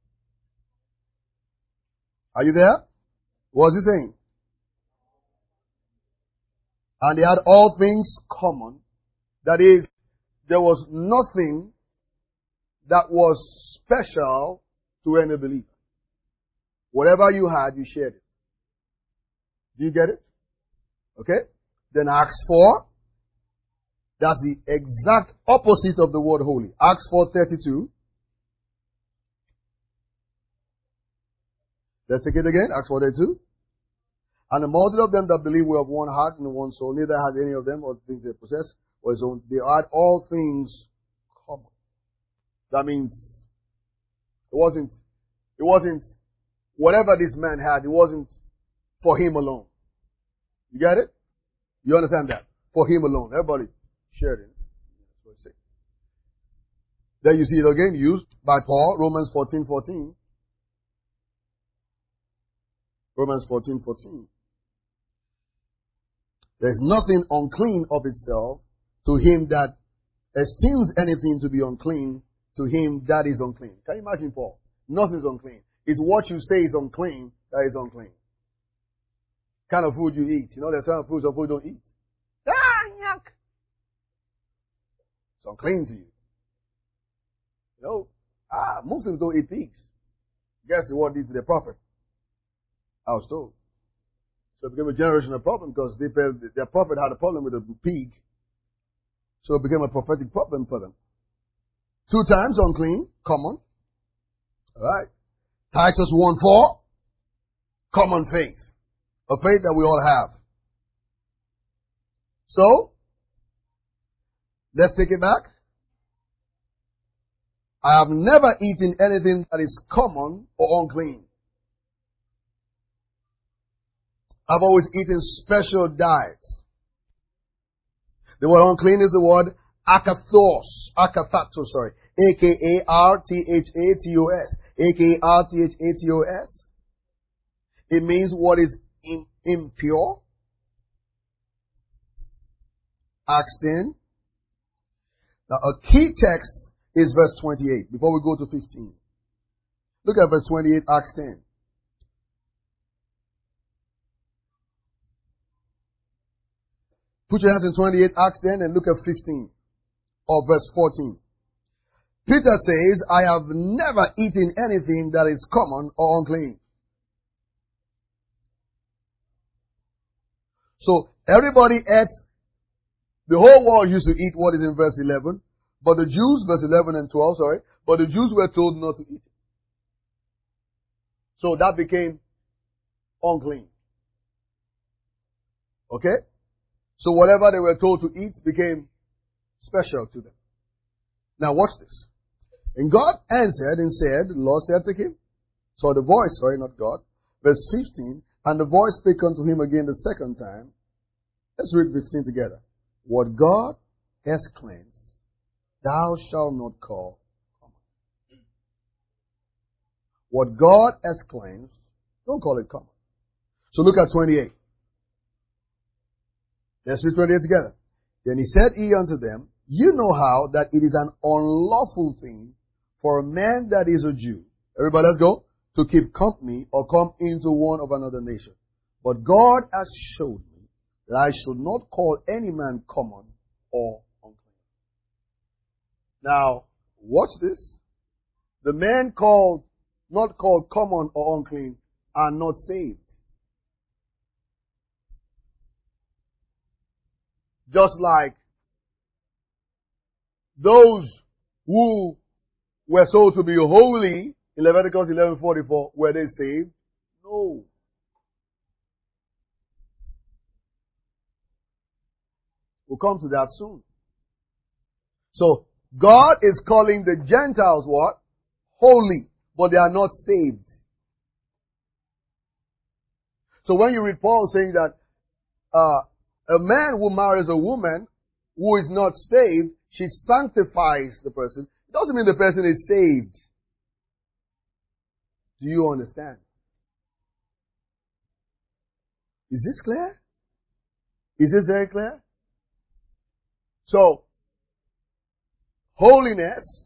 Are you there? What is he saying? And they had all things common. That is, there was nothing that was special to any believer. Whatever you had, you shared it. Do you get it? Okay? Then Acts 4. That's the exact opposite of the word holy. Acts 4:32. Let's take it again. Acts 4:32. And the multitude of them that believe were of one heart and one soul. Neither had any of them or the things they possessed was own. They had all things common. That means it wasn't whatever this man had, it wasn't for him alone. You get it? You understand that? For him alone. Everybody shared it. That's what it says. There you see it again, used by Paul, Romans 14:14. Romans 14:14. There's nothing unclean of itself to him that esteems anything to be unclean, to him that is unclean. Can you imagine Paul? Nothing is unclean. It's what you say is unclean that is unclean. Kind of food you eat. You know, there's some food you don't eat. Yuck. It's unclean to you. You know, Muslims don't eat pigs. Guess what did to the prophet? I was told. So it became a generational problem because their prophet had a problem with a pig. So it became a prophetic problem for them. 2 times unclean, common. Alright. Titus 1:4, common faith. A faith that we all have. So, let's take it back. I have never eaten anything that is common or unclean. I've always eaten special diets. The word unclean is the word akathatos, A-K-A-R-T-H-A-T-O-S, A-K-A-R-T-H-A-T-O-S. It means what is impure. Acts 10. Now a key text is verse 28, before we go to 15. Look at verse 28, Acts 10. Put your hands in 28, Acts 10, and look at 15, or verse 14. Peter says, I have never eaten anything that is common or unclean. So, everybody ate, the whole world used to eat what is in verse 11, but the Jews, verse 11 and 12, but the Jews were told not to eat it. So that became unclean. Okay? So whatever they were told to eat became special to them. Now watch this. And God answered and said, the Lord said to him, so the voice, not God, verse 15, and the voice spake unto him again the second time. Let's read 15 together. What God has cleansed, thou shalt not call common. What God has cleansed, don't call it common. So look at 28. Let's read 28 together. Then he said he unto them, You know how that it is an unlawful thing for a man that is a Jew. Everybody, let's go. To keep company or come into one of another nation. But God has showed me that I should not call any man common or unclean. Now, watch this. The men not called common or unclean, are not saved. Just like those who were sold to be holy in Leviticus 11:44, were they saved? No. We'll come to that soon. So, God is calling the Gentiles what? Holy, but they are not saved. So when you read Paul saying that a man who marries a woman who is not saved, she sanctifies the person, it doesn't mean the person is saved. Do you understand? Is this clear? Is this very clear? So, holiness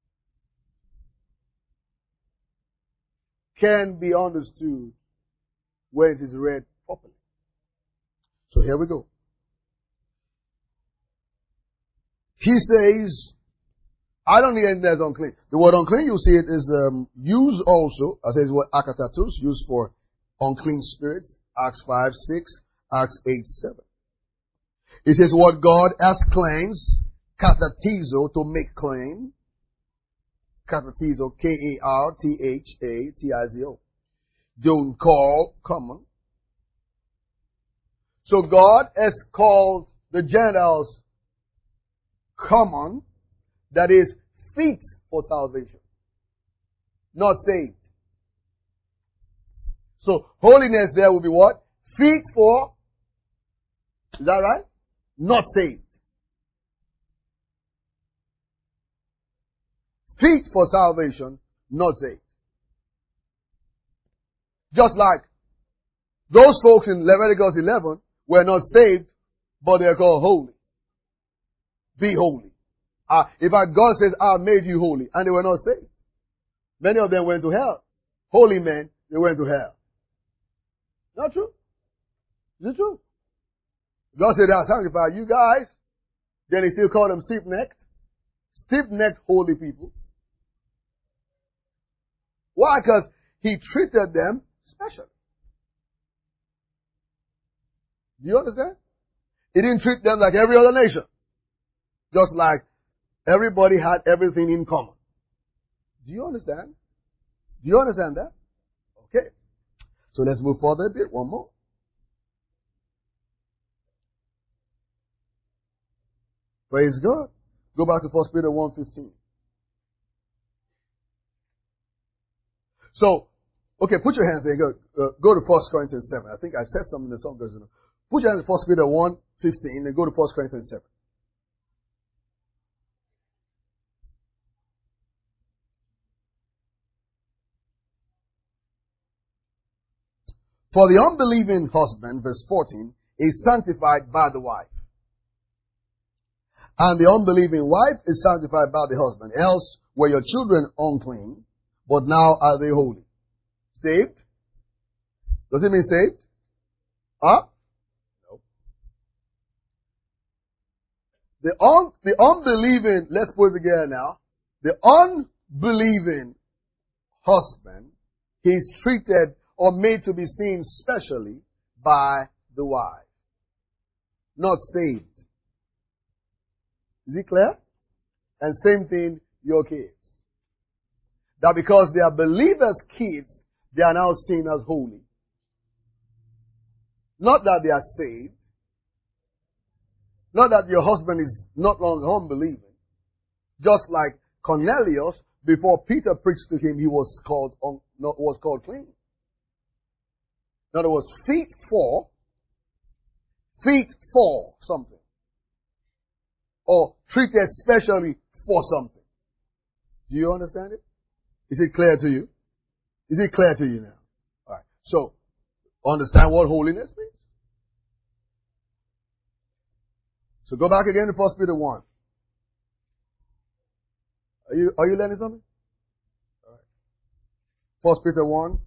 can be understood when it is read properly. So here we go. He says, I don't need anything that's unclean. The word unclean, you see it is used also, as says what akatatus, used for unclean spirits, Acts 5:6, Acts 8:7. It says what God has claims, katatizo, to make claim. Katatizo, Karthatizo. Don't call common. So God has called the Gentiles common, that is fit for salvation, not saved. So holiness there will be what? Fit for, is that right? Not saved. Fit for salvation, not saved. Just like those folks in Leviticus 11 were not saved, but they're called holy. Be holy. In fact, God says, I made you holy, and they were not saved. Many of them went to hell. Holy men, they went to hell. Not true? Is it true? God said, I'll sanctify you guys. Then he still called them stiff-necked. Stiff-necked holy people. Why? Because he treated them special. Do you understand? He didn't treat them like every other nation. Just like everybody had everything in common. Do you understand? Do you understand that? Okay. So let's move further a bit. One more. Praise God. Go back to 1 Peter 1:15. So, okay, put your hands there. Go to 1 Corinthians 7. I think I've said something that some doesn't know. Put your hands in 1 Peter 1:15 and go to 1 Corinthians 7. For the unbelieving husband, verse 14, is sanctified by the wife. And the unbelieving wife is sanctified by the husband. Else were your children unclean, but now are they holy. Saved? Does it mean saved? Huh? No. The unbelieving, let's put it together now. The unbelieving husband, he's treated or made to be seen specially by the wife. Not saved. Is it clear? And same thing, your kids. That because they are believers' kids, they are now seen as holy. Not that they are saved. Not that your husband is not longer unbelieving. Just like Cornelius, before Peter preached to him, he was called clean. In other words, fit for something. Or treated specially for something. Do you understand it? Is it clear to you? Is it clear to you now? Alright. So, understand what holiness means? So go back again to 1 Peter 1. Are you learning something? All right. First Peter 1.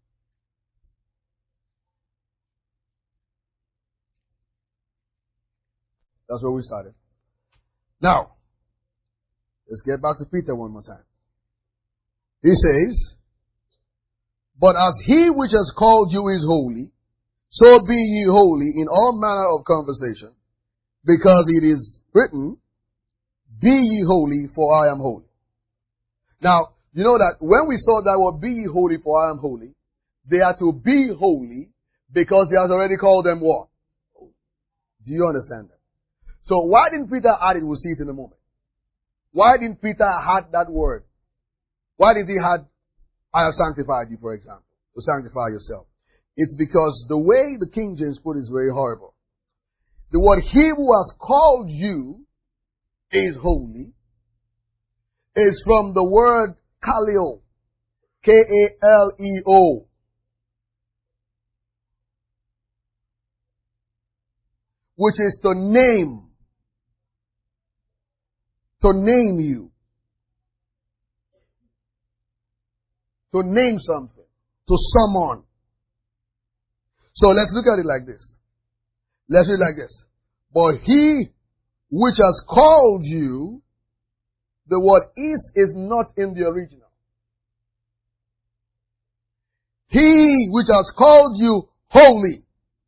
That's where we started. Now, let's get back to Peter one more time. He says, but as he which has called you is holy, so be ye holy in all manner of conversation, because it is written, be ye holy, for I am holy. Now, you know that when we saw that word, be ye holy, for I am holy, they are to be holy because he has already called them what? Do you understand that? So why didn't Peter add it? We'll see it in a moment. Why didn't Peter add that word? Why did he add, I have sanctified you, for example, to sanctify yourself? It's because the way the King James put it is very horrible. The word he who has called you is holy is from the word kaleo, K-A-L-E-O. Which is to name. To name you. To name something. To summon. So let's look at it like this. Let's read it like this. But he which has called you, the word is not in the original. He which has called you holy.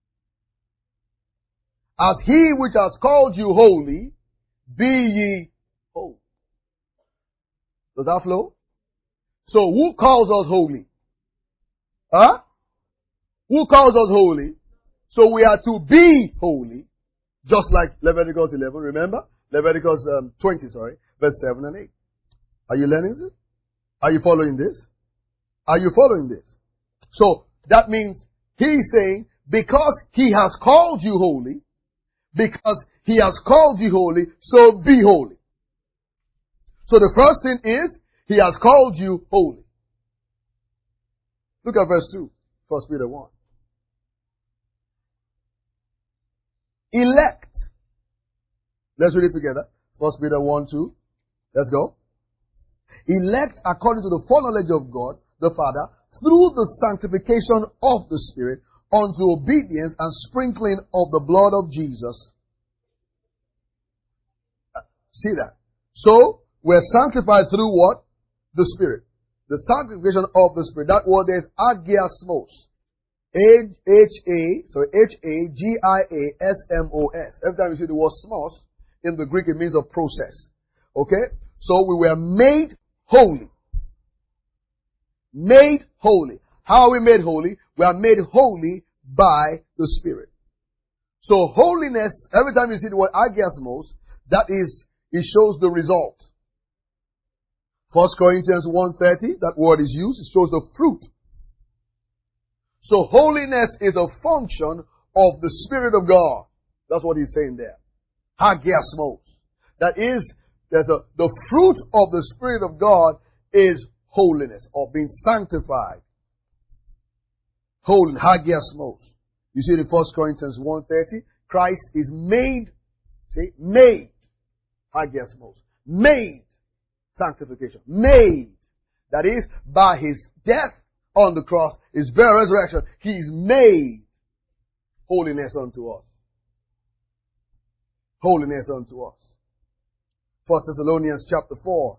As he which has called you holy, be ye holy. Does that flow? So who calls us holy? Huh? Who calls us holy? So we are to be holy, just like Leviticus 11, remember? Leviticus 20, verse 7 and 8. Are you learning this? Are you following this? Are you following this? So that means he's saying, because he has called you holy, because he has called you holy, so be holy. So the first thing is, he has called you holy. Look at verse 2, 1 Peter 1. Elect. Let's read it together. 1 Peter 1, 2. Let's go. Elect according to the foreknowledge of God, the Father, through the sanctification of the Spirit, unto obedience and sprinkling of the blood of Jesus. See that? So, we're sanctified through what? The Spirit. The sanctification of the Spirit. That word is agiasmos. H-A-G-I-A-S-M-O-S. Every time you see the word smos, in the Greek it means a process. Okay? So we were made holy. Made holy. How are we made holy? We are made holy by the Spirit. So holiness, every time you see the word agiasmos, that is, it shows the result. 1 Corinthians 1:30, that word is used, it shows the fruit. So holiness is a function of the Spirit of God. That's what he's saying there. Hagiasmos. That is, the fruit of the Spirit of God is holiness, or being sanctified. Holy, hagiasmos. You see in 1 Corinthians 1:30, Christ is made, see, made, hagiasmos, made sanctification, made. That is, by his death on the cross, his very resurrection, he's made holiness unto us. Holiness unto us. 1 Thessalonians chapter 4.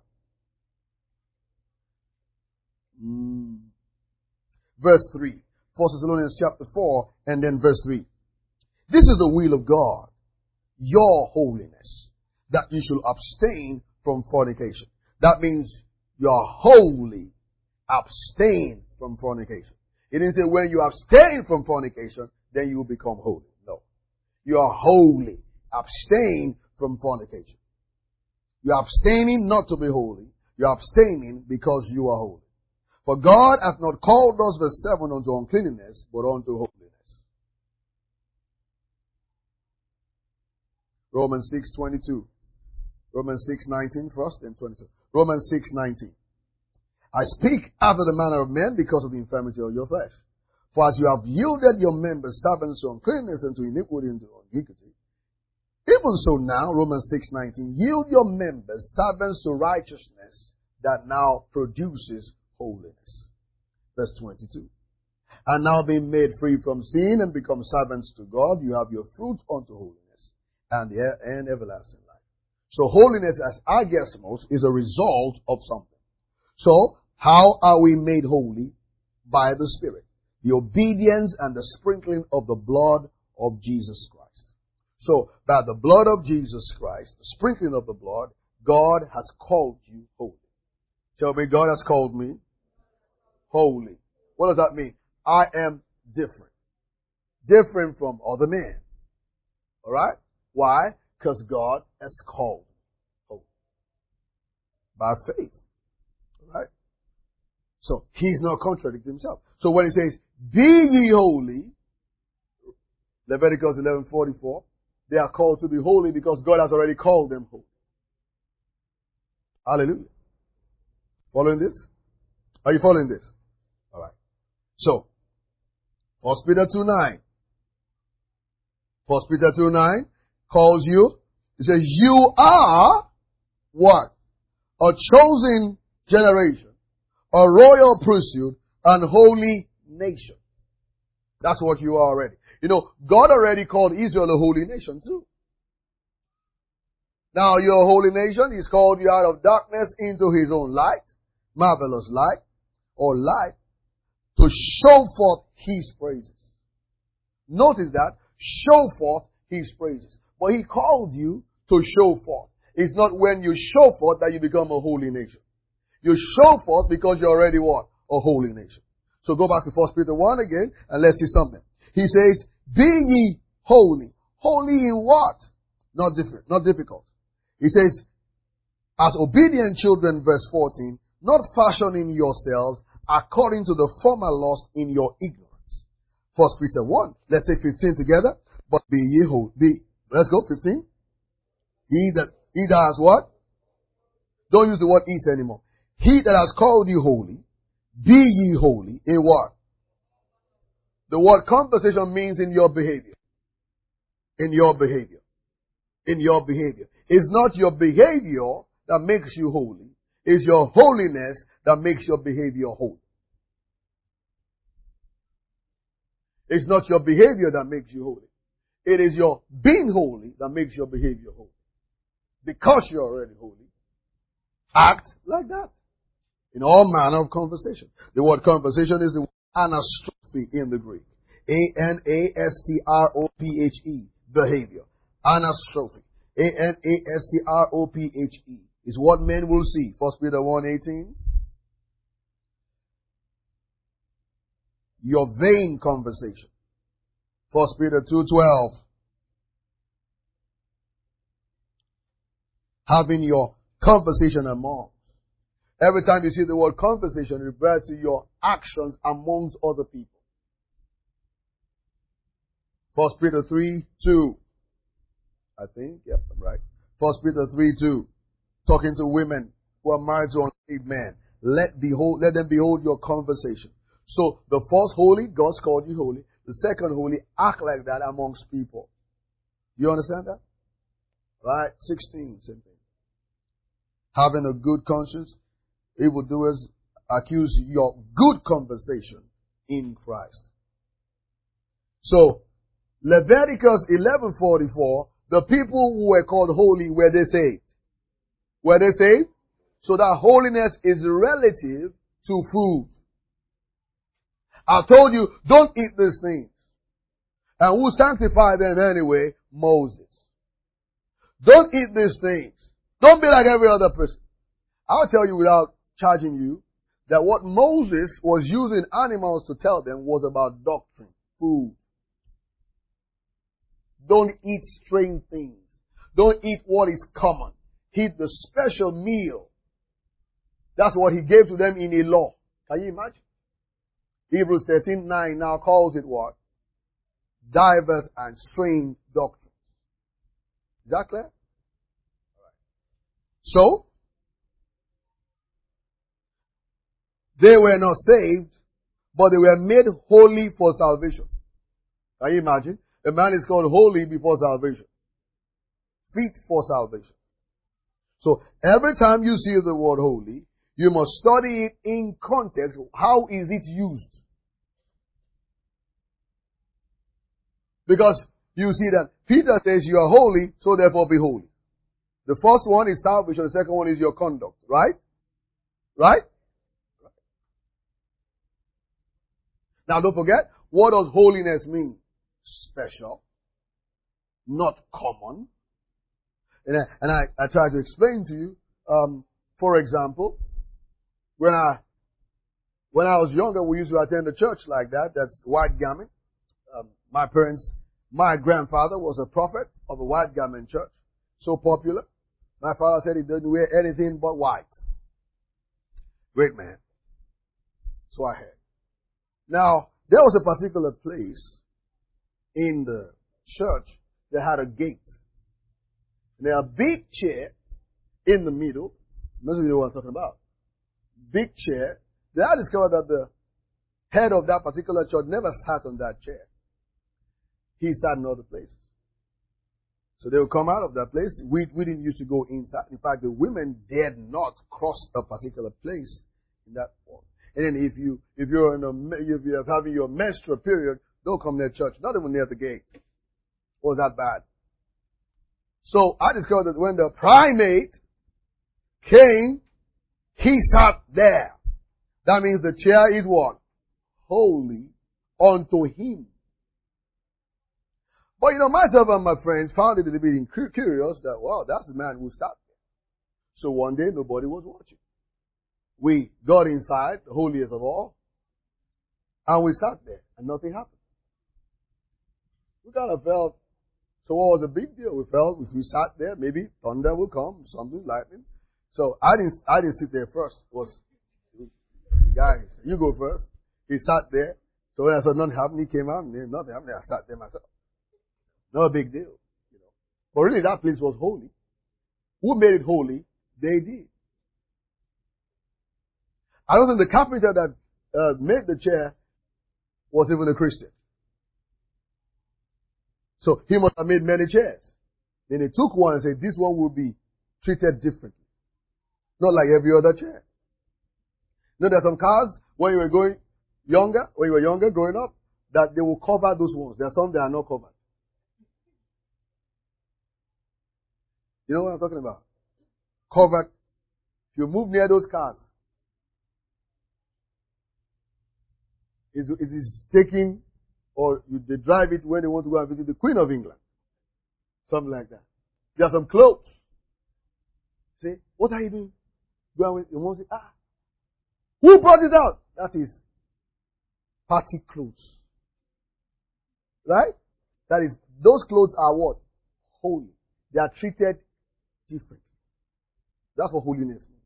Verse 3. 1 Thessalonians chapter 4 and then verse 3. This is the will of God, your holiness, that you should abstain from fornication. That means you are holy. Abstain from fornication. He didn't say when you abstain from fornication, then you will become holy. No. You are holy. Abstain from fornication. You are abstaining not to be holy. You are abstaining because you are holy. For God hath not called us, verse 7, unto uncleanness, but unto holiness. Romans 6:22. Romans 6:19 first, then 22. Romans 6:19. I speak after the manner of men because of the infirmity of your flesh. For as you have yielded your members servants to uncleanness and to iniquity and to iniquity, Even so now, Romans 6:19, yield your members servants to righteousness that now produces holiness. Verse 22. And now being made free from sin and become servants to God, you have your fruit unto holiness and everlasting life. So holiness, as agiosmos, is a result of something. So, how are we made holy? By the Spirit. The obedience and the sprinkling of the blood of Jesus Christ. So, by the blood of Jesus Christ, the sprinkling of the blood, God has called you holy. Tell me, God has called me holy. What does that mean? I am different. Different from other men. Alright? Why? Because God has called me holy. By faith. Alright? So, He's not contradicting Himself. So when He says, be ye holy, Leviticus 11:44, they are called to be holy because God has already called them holy. Hallelujah. Following this? Are you following this? Alright. So, 1 Peter 2:9. 1 Peter 2:9 calls you, it says, you are what? A chosen generation, a royal priesthood, and holy nation. That's what you are already. You know, God already called Israel a holy nation too. Now you're a holy nation. He's called you out of darkness into His own light, marvelous light, or light, to show forth His praises. Notice that, show forth His praises. But He called you to show forth. It's not when you show forth that you become a holy nation. You show forth because you're already what? A holy nation. So go back to 1 Peter 1 again and let's see something. He says, be ye holy. Holy in what? Not different, not difficult. He says, as obedient children, verse 14, not fashioning yourselves according to the former lust in your ignorance. 1 Peter 1. Let's take 15 together. But be ye holy. Let's go, 15. He that has what? Don't use the word is anymore. He that has called you holy, be ye holy in what? The word conversation means in your behavior. In your behavior. In your behavior. It's not your behavior that makes you holy. It's your holiness that makes your behavior holy. It's not your behavior that makes you holy. It is your being holy that makes your behavior holy. Because you're already holy, act like that. In all manner of conversation. The word conversation is the word anastrophe in the Greek. A-N-A-S-T-R-O-P-H-E. Behavior. Anastrophe. A-N-A-S-T-R-O-P-H-E. Is what men will see. 1 Peter 1:18. Your vain conversation. 1 Peter 2:12. Having your conversation among. Every time you see the word conversation, it refers to your actions amongst other people. 1 Peter 3:2. I think, yep, I'm right. 1 Peter 3:2. Talking to women who are married to unsaved men. Let them behold your conversation. So, the first holy, God's called you holy. The second holy, act like that amongst people. You understand that? Right? 16, same thing. Having a good conscience. Evildoers accuse your good conversation in Christ. So, Leviticus 11:44, the people who were called holy, were they saved? Were they saved? So that holiness is relative to food. I told you, don't eat these things. And who sanctified them anyway? Moses. Don't eat these things. Don't be like every other person. I'll tell you without charging you that what Moses was using animals to tell them was about doctrine, food. Don't eat strange things. Don't eat what is common. Eat the special meal. That's what he gave to them in a law. Can you imagine? Hebrews 13:9 now calls it what? Diverse and strange doctrines. Is that clear? So, they were not saved, but they were made holy for salvation. Can you imagine? A man is called holy before salvation. fit for salvation. So every time you see the word holy, you must study it in context. How is it used? Because you see that Peter says you are holy, so therefore be holy. The first one is salvation, the second one is your conduct, right? Right? Now don't forget, what does holiness mean? Special, not common. And I try to explain to you, for example, when I was younger, we used to attend a church like that, that's white garment. My grandfather was a prophet of a white garment church, so popular. My father said he didn't wear anything but white. Great man. So I heard. Now, there was a particular place in the church that had a gate. And there was a big chair in the middle. Most of you know what I'm talking about. Big chair. Then I discovered that the head of that particular church never sat on that chair. He sat in other places. So they would come out of that place. We didn't used to go inside. In fact, the women dared not cross a particular place in that form. And then if you're having your menstrual period, don't come near church, not even near the gate. It was that bad. So I discovered that when the primate came, he sat there. That means the chair is what? Holy unto him. But myself and my friends found it a little bit curious that, wow, that's the man who sat there. So one day, nobody was watching. We got inside, the holiest of all, and we sat there, and nothing happened. We kind of felt, so what was the big deal? We felt if we sat there, maybe thunder will come, something, lightning. So I didn't sit there first. It was, guys, you go first. He sat there. So when I saw nothing happened, he came out, and then nothing happened. I sat there myself. No big deal. But really, that place was holy. Who made it holy? They did. I don't think the carpenter that made the chair was even a Christian. So he must have made many chairs. Then he took one and said, this one will be treated differently. Not like every other chair. There are some cars, when you were younger, growing up, that they will cover those ones. There are some that are not covered. You know what I'm talking about? Covered. If you move near those cars, it is taking, or they drive it when they want to go and visit the Queen of England. Something like that. There are some clothes. Say, what are you doing? Go and you want to say, who brought it out? That is party clothes. Right? That is, those clothes are what? Holy. They are treated differently. That's what holiness means.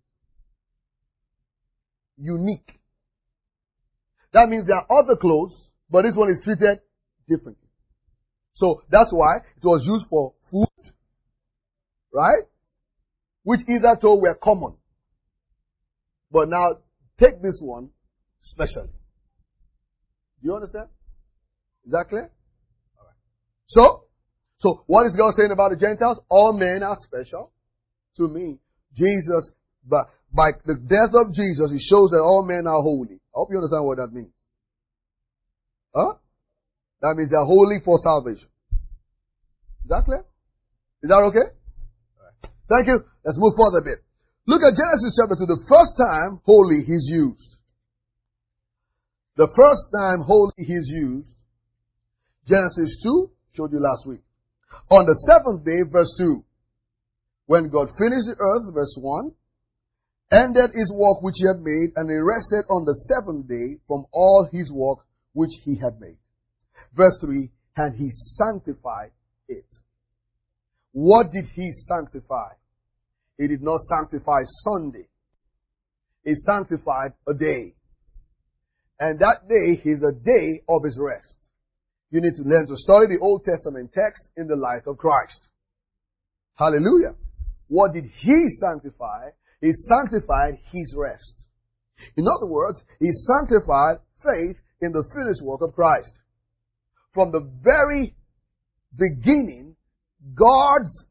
Unique. That means there are other clothes, but this one is treated differently. So that's why it was used for food, right? Which hitherto were common. But now take this one specially. Do you understand? Is that clear? All right. So what is God saying about the Gentiles? All men are special to me. Jesus, but by the death of Jesus, it shows that all men are holy. I hope you understand what that means. Huh? That means they are holy for salvation. Is that clear? Is that okay? All right. Thank you. Let's move further a bit. Look at Genesis chapter 2. The first time holy is used. The first time holy is used. Genesis 2, showed you last week. On the seventh day, verse 2. When God finished the earth, verse 1, ended his work which he had made, and he rested on the seventh day from all his work which he had made. Verse 3, and he sanctified it. What did he sanctify? He did not sanctify Sunday. He sanctified a day. And that day is a day of his rest. You need to learn to study the Old Testament text in the light of Christ. Hallelujah. What did he sanctify? He sanctified his rest. In other words, he sanctified faith in the finished work of Christ. From the very beginning, God's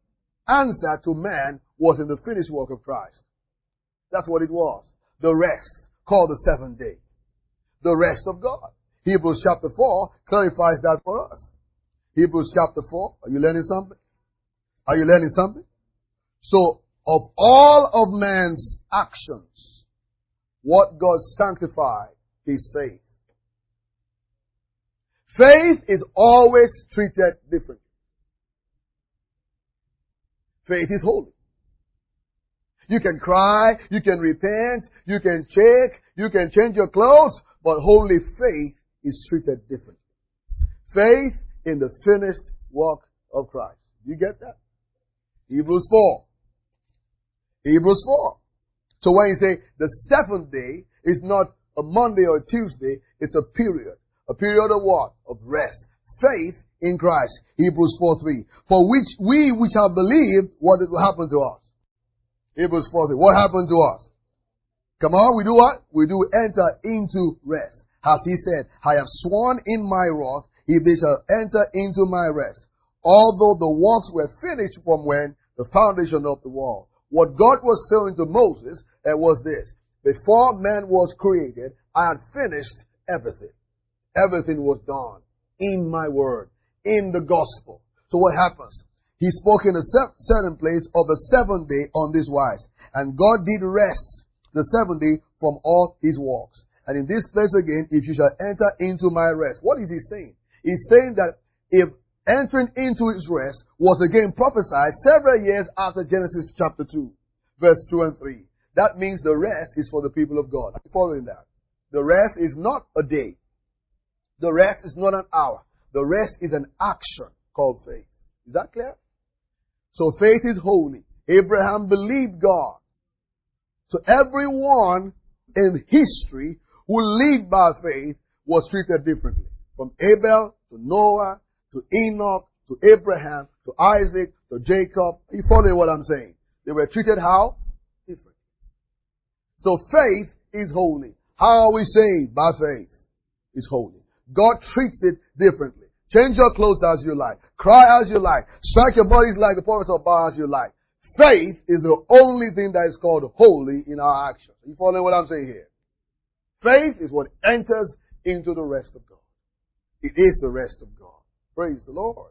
answer to man was in the finished work of Christ. That's what it was. The rest, called the seventh day. The rest of God. Hebrews chapter 4 clarifies that for us. Hebrews chapter 4. Are you learning something? Are you learning something? So, of all of man's actions, what God sanctified is faith. Faith is always treated differently. Faith is holy. You can cry, you can repent, you can check, you can change your clothes, but holy faith is treated differently. Faith in the finished work of Christ. You get that? Hebrews 4. Hebrews 4. So when you say the seventh day is not a Monday or a Tuesday, it's a period. A period of what? Of rest. Faith in Christ. Hebrews 4:3. For which we which have believed, what will happen to us? Hebrews 4:3. What happened to us? Come on, we do what? We do enter into rest. As he said, I have sworn in my wrath, if they shall enter into my rest. Although the works were finished from when? The foundation of the world. What God was saying to Moses was this. Before man was created, I had finished everything. Everything was done in my word, in the gospel. So what happens? He spoke in a certain place of the seventh day on this wise. And God did rest the seventh day from all his works. And in this place again, if you shall enter into my rest. What is he saying? He's saying that if entering into his rest was again prophesied several years after Genesis chapter 2, verse 2 and 3. That means the rest is for the people of God. Are you following that? The rest is not a day. The rest is not an hour. The rest is an action called faith. Is that clear? So faith is holy. Abraham believed God. So everyone in history who lived by faith was treated differently. From Abel to Noah to Enoch to Abraham to Isaac to Jacob. Are you following what I'm saying? They were treated how? Different. So faith is holy. How are we saved? By faith. It's holy. God treats it differently. Change your clothes as you like. Cry as you like. Strike your bodies like the prophets of Baal as you like. Faith is the only thing that is called holy in our actions. Are you following what I'm saying here? Faith is what enters into the rest of God. It is the rest of God. Praise the Lord.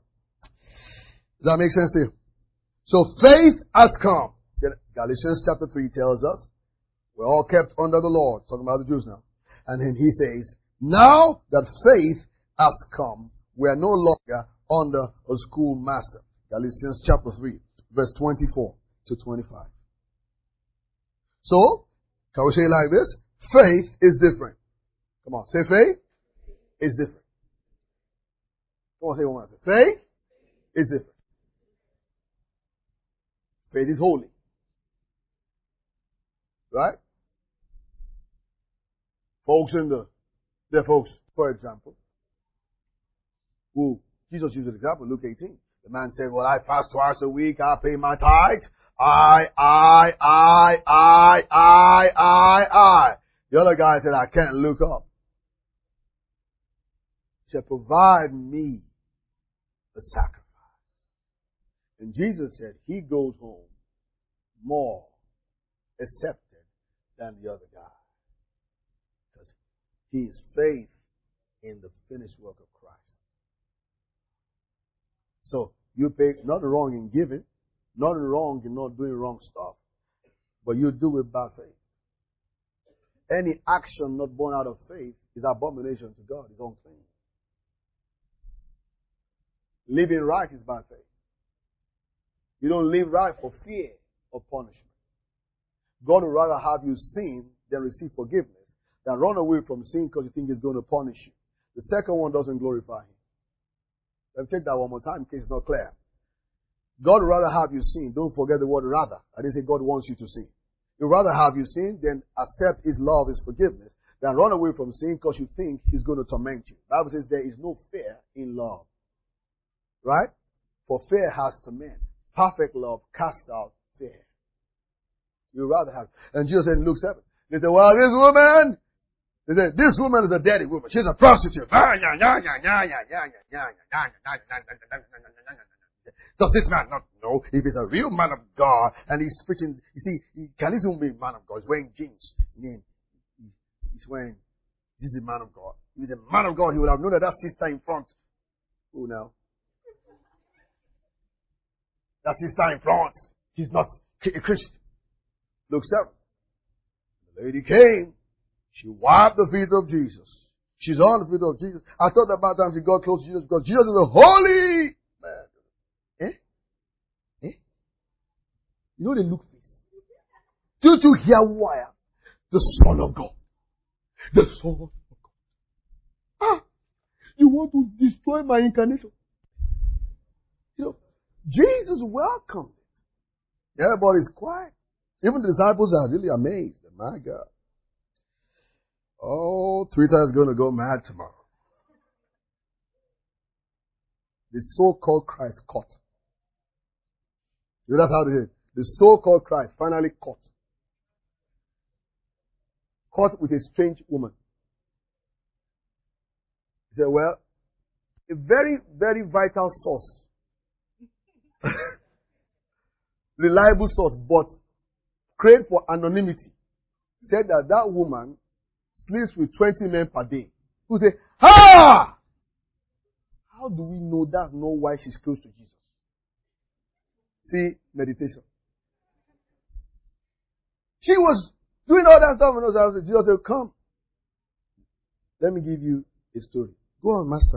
Does that make sense to you? So faith has come. Galatians chapter 3 tells us we're all kept under the law. Talking about the Jews now. And then he says, now that faith has come, we are no longer under a schoolmaster. Galatians chapter 3, verse 24 to 25. So, can we say it like this? Faith is different. Come on, say faith is different. Come on, say one more time. Faith is different. Faith is holy. Right? There are folks, for example, who, Jesus used an example, Luke 18. The man said, well, I fast twice a week, I pay my tithe. I. The other guy said, I can't look up. He said, provide me a sacrifice. And Jesus said, he goes home more accepted than the other guy. Because his faith in the finished work of Christ. So, you pay, nothing wrong in giving, nothing wrong in not doing wrong stuff, but you do it by faith. Any action not born out of faith is abomination to God, it's unclean. Living right is by faith. You don't live right for fear of punishment. God would rather have you sin than receive forgiveness than run away from sin because you think He's going to punish you. The second one doesn't glorify Him. Let me take that one more time in case it's not clear. God would rather have you sin. Don't forget the word rather. I didn't say God wants you to sin. He'd rather have you sin than accept His love, His forgiveness, than run away from sin because you think He's going to torment you. The Bible says there is no fear in love. Right? For fear has torment. Perfect love casts out fear. You'd rather have. And Jesus said in Luke 7, they said, well, this woman is a dirty woman. She's a prostitute. Does this man not know if he's a real man of God and he's preaching? You see, he can easily be a man of God. He's wearing jeans. He's wearing, this is a man of God. If he's a man of God, he would have known that sister in front. Who now? That sister in front. She's not a Christian. Luke 7. The lady came. She wiped the feet of Jesus. She's on the feet of Jesus. I thought about time she got close to Jesus because Jesus is a holy man. You know the look face. Did you hear who I am? The Son of God. The Son of God. You want to destroy my incarnation? You know, Jesus welcomed it. Everybody's quiet. Even the disciples are really amazed. My God. Oh, Twitter is going to go mad tomorrow. The so-called Christ caught. You know, that's how they did. The so-called Christ finally caught. Caught with a strange woman. He said, well, a very, very vital source. Reliable source, but crave for anonymity. Said that woman sleeps with 20 men per day. Who say, ha! How do we know that's not why she's close to Jesus? See, meditation. She was doing all that stuff and Jesus said, come. Let me give you a story. Go on, master.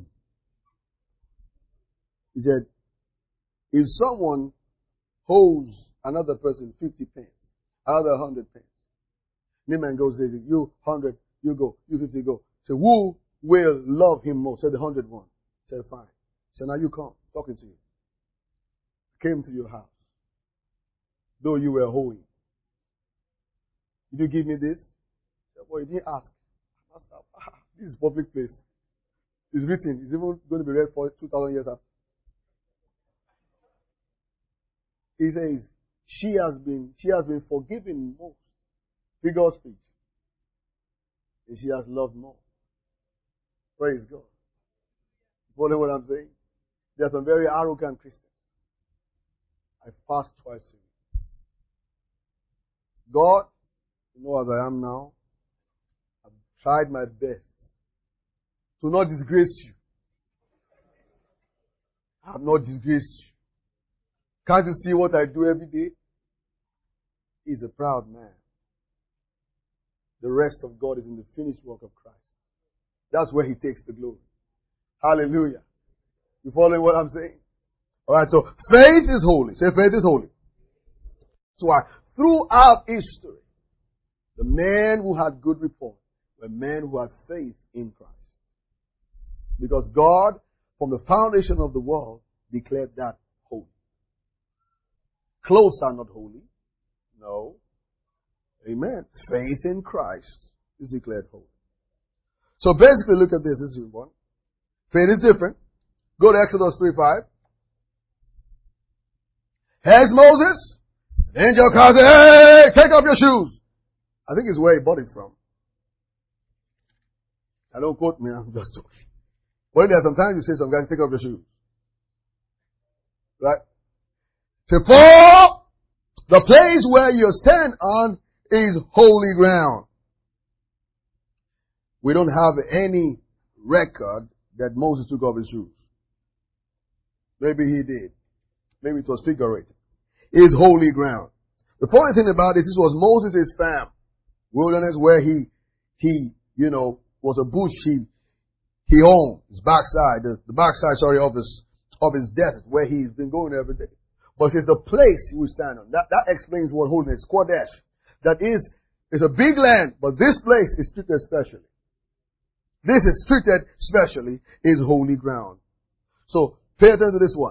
He said, if someone owes another person 50 pence, another 100 pence, Naaman goes, says, you 100, you go, you 50 go. Say, who will love him more? Said the 101. Said, fine. Said, now you come, talking to you. Came to your house, though you were holy. Did you give me this? Said, well, you didn't ask. Master, this is public place. It's written. It's even going to be read for 2,000 years after. He says, she has been forgiven most. Figure of speech. And she has loved more. Praise God. Follow what I'm saying? There are some very arrogant Christians. I fast twice a week. God, you know as I am now, I've tried my best to not disgrace you. I have not disgraced you. Can't you see what I do every day? He's a proud man. The rest of God is in the finished work of Christ. That's where He takes the glory. Hallelujah. You following what I'm saying? Alright, so faith is holy. Say faith is holy. So throughout history, the men who had good report were men who had faith in Christ. Because God, from the foundation of the world, declared that holy. Clothes are not holy. No. Amen. Faith in Christ is declared holy. So basically, look at this. This is one. Faith is different. Go to Exodus 3:5. Here's Moses. The angel calls, hey, take off your shoes. I think it's where he bought it from. I don't quote me, I'm just talking. But there sometimes you say some guys, take off your shoes. Right? So for the place where you stand on is holy ground. We don't have any record that Moses took off his shoes. Maybe he did. Maybe it was figurative. It's holy ground. The funny thing about this was Moses' farm, wilderness, where he was a bush he owned, his backside, the backside, of his desert, where he's been going every day. But it's the place he will stand on. That explains what holiness is. Kodesh. That is, it's a big land, but this place is treated specially. This is treated specially, is holy ground. So, pay attention to this one.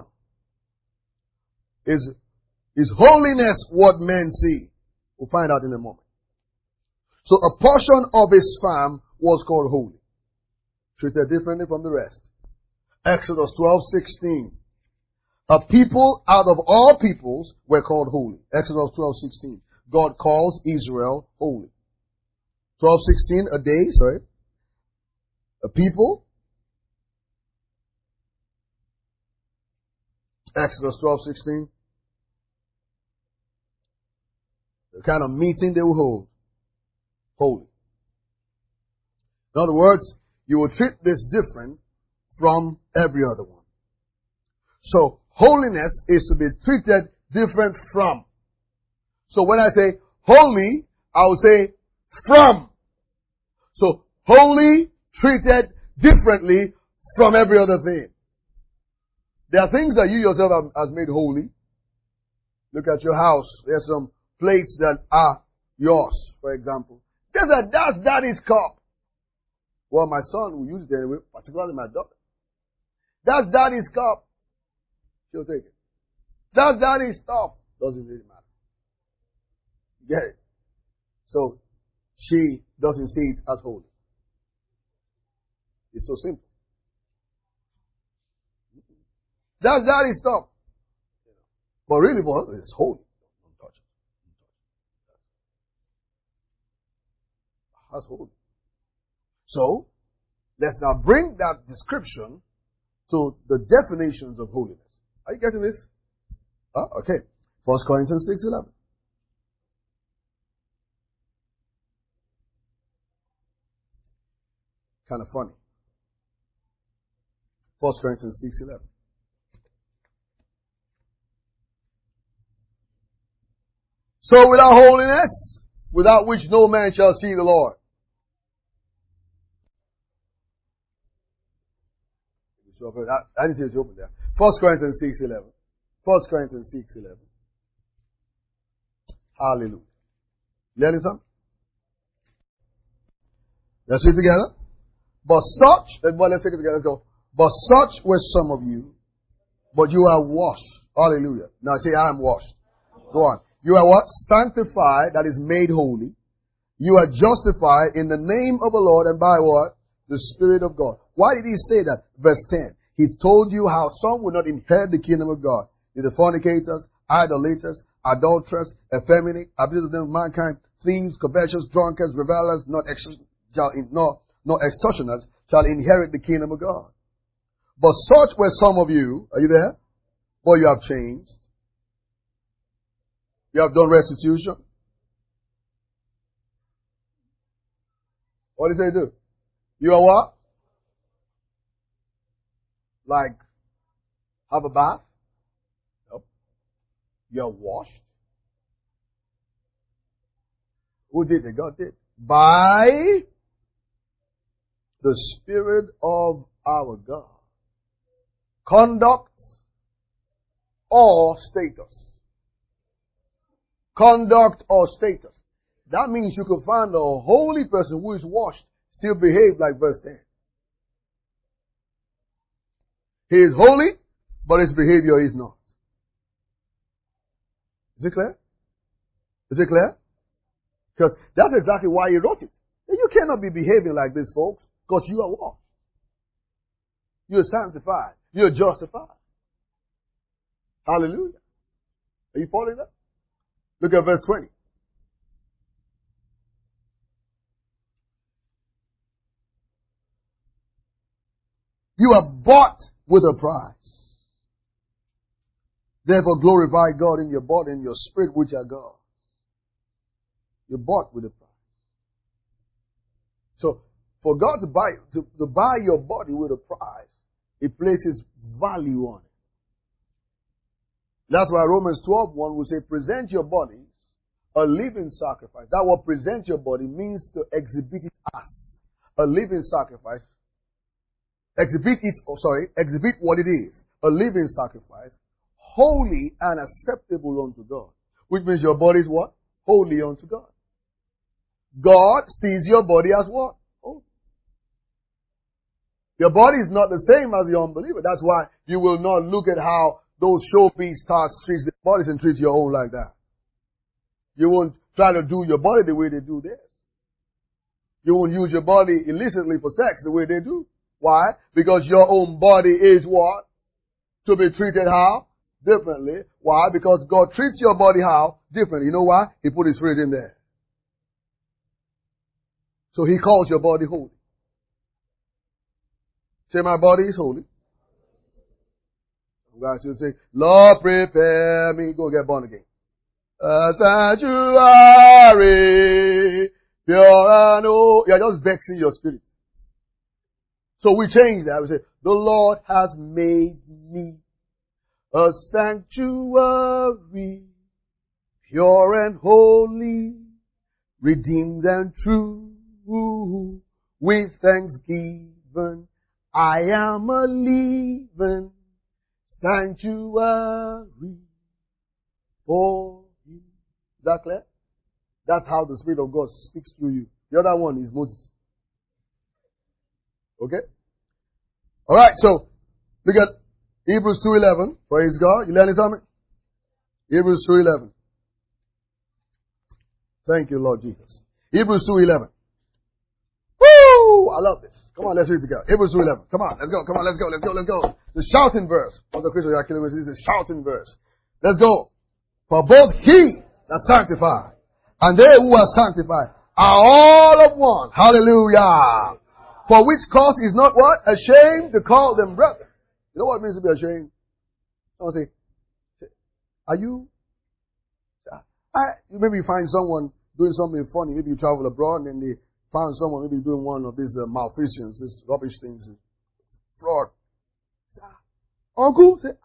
Is holiness what men see? We'll find out in a moment. So a portion of his farm was called holy. Treated differently from the rest. Exodus 12:16. A people out of all peoples were called holy. Exodus 12:16. God calls Israel holy. 12:16, a day, sorry. A people Exodus 12:16. The kind of meeting they will hold. Holy. In other words, you will treat this different from every other one. So, holiness is to be treated different from. So when I say holy, I will say from. So, holy, treated differently from every other thing. There are things that you yourself has made holy. Look at your house. There's some plates that are yours, for example. That's daddy's cup. Well, my son will use it anyway, particularly my daughter. That's daddy's cup. She'll take it. That's daddy's stuff. Doesn't really matter. You get it? So, she doesn't see it as holy. It's so simple. That's daddy's stuff. But really, boy, it's holy. Don't touch it. That's holy. So, let's now bring that description to the definitions of holiness. Are you getting this? Okay. 1 Corinthians 6:11. Kind of funny. 1 Corinthians 6:11. So without holiness, without which no man shall see the Lord. I need you to open there. 1 Corinthians 6:11. 1 Corinthians 6:11. Hallelujah. Learning something? Let's read together. But such, let's take it together. Let's go. But such were some of you, but you are washed. Hallelujah. Now say, I am washed. Go on. You are what? Sanctified, that is made holy. You are justified in the name of the Lord and by what? The Spirit of God. Why did he say that? Verse 10. He's told you how some will not inherit the kingdom of God. The fornicators, idolaters, adulterers, effeminate, abuse of mankind, thieves, covetous, drunkards, revelers, not extortioners shall inherit the kingdom of God. But such were some of you. Are you there? But you have changed. You have done restitution. What did he say do? You are what? Like, have a bath? Nope. You are washed. Who did it? God did. By the Spirit of our God. Conduct or status. Conduct or status. That means you can find a holy person who is washed still behave like verse 10. He is holy, but his behavior is not. Is it clear? Is it clear? Because that's exactly why he wrote it. You cannot be behaving like this, folks, because you are washed. You're sanctified. You're justified. Hallelujah. Are you following that? Look at verse 20. You are bought with a price. Therefore glorify God in your body and your spirit, which are God. You're bought with a price. So, for God to buy your body with a price, He places value on it. That's why Romans 12:1 will say, present your body a living sacrifice. That word present your body means to exhibit it as a living sacrifice. Exhibit what it is. A living sacrifice, holy and acceptable unto God. Which means your body is what? Holy unto God. God sees your body as what? Holy. Your body is not the same as the unbeliever. That's why you will not look at how those showbiz stars treat their bodies and treat your own like that. You won't try to do your body the way they do theirs. You won't use your body illicitly for sex the way they do. Why? Because your own body is what? To be treated how? Differently. Why? Because God treats your body how? Differently. You know why? He put His Spirit in there. So He calls your body holy. Say, my body is holy. God should say, Lord, prepare me. Go get born again. A sanctuary, pure and holy. You're just vexing your spirit. So we change that. We say, the Lord has made me a sanctuary, pure and holy, redeemed and true. With thanksgiving, I am a living sanctuary for you. Is that clear? That's how the Spirit of God speaks through you. The other one is Moses. Okay? Alright, so look at Hebrews 2:11. Praise God. You learning something? Hebrews 2:11. Thank you, Lord Jesus. Hebrews 2:11. Woo! I love this. Come on, let's read it together. Hebrews 2:11. Come on, let's go. Come on, let's go. Let's go. Let's go. The shouting verse. For the Christians are killing me. This is a shouting verse. Let's go. For both he that sanctified and they who are sanctified are all of one. Hallelujah. For which cause is not what? Ashamed to call them brethren. You know what it means to be ashamed? Someone say, are you? Maybe you find someone doing something funny. Maybe you travel abroad and then they found someone maybe doing one of these malfeasance, these rubbish things, fraud. Say, uncle, say,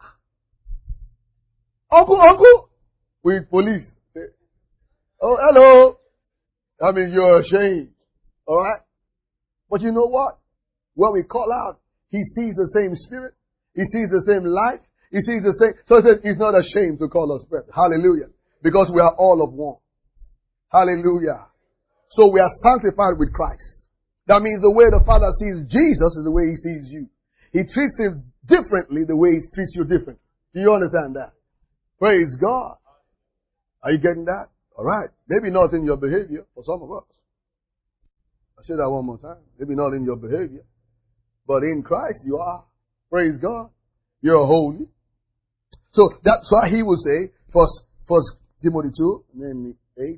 uncle, with police. Say, oh, hello. I mean, you're ashamed. Alright? But you know what? When we call out, he sees the same spirit. He sees the same life. He sees the same. So he said, he's not ashamed to call us brethren. Hallelujah. Because we are all of one. Hallelujah. So we are sanctified with Christ. That means the way the Father sees Jesus is the way he sees you. He treats him differently the way he treats you differently. Do you understand that? Praise God. Are you getting that? Alright. Maybe not in your behavior for some of us. I'll say that one more time. Maybe not in your behavior. But in Christ you are. Praise God. You're holy. So that's why he will say, First Timothy 2, namely 8.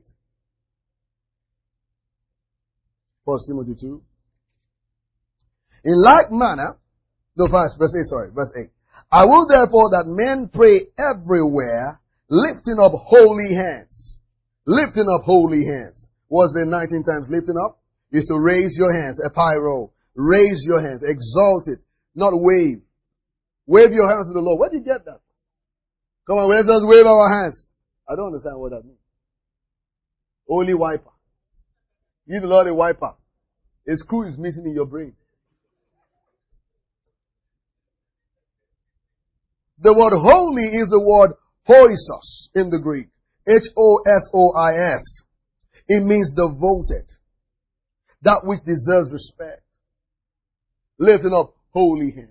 1 Timothy 2. In like manner, verse 8. I will therefore that men pray everywhere, lifting up holy hands. Lifting up holy hands. What's the 19 times lifting up? Is to raise your hands, epiro. Raise your hands, exalt it, not wave. Wave your hands to the Lord. Where did you get that? Come on, let's just wave our hands. I don't understand what that means. Holy wiper. Give the Lord a wiper. A screw is missing in your brain. The word holy is the word horisos in the Greek. Hosois. It means devoted. That which deserves respect. Lifting up holy hands.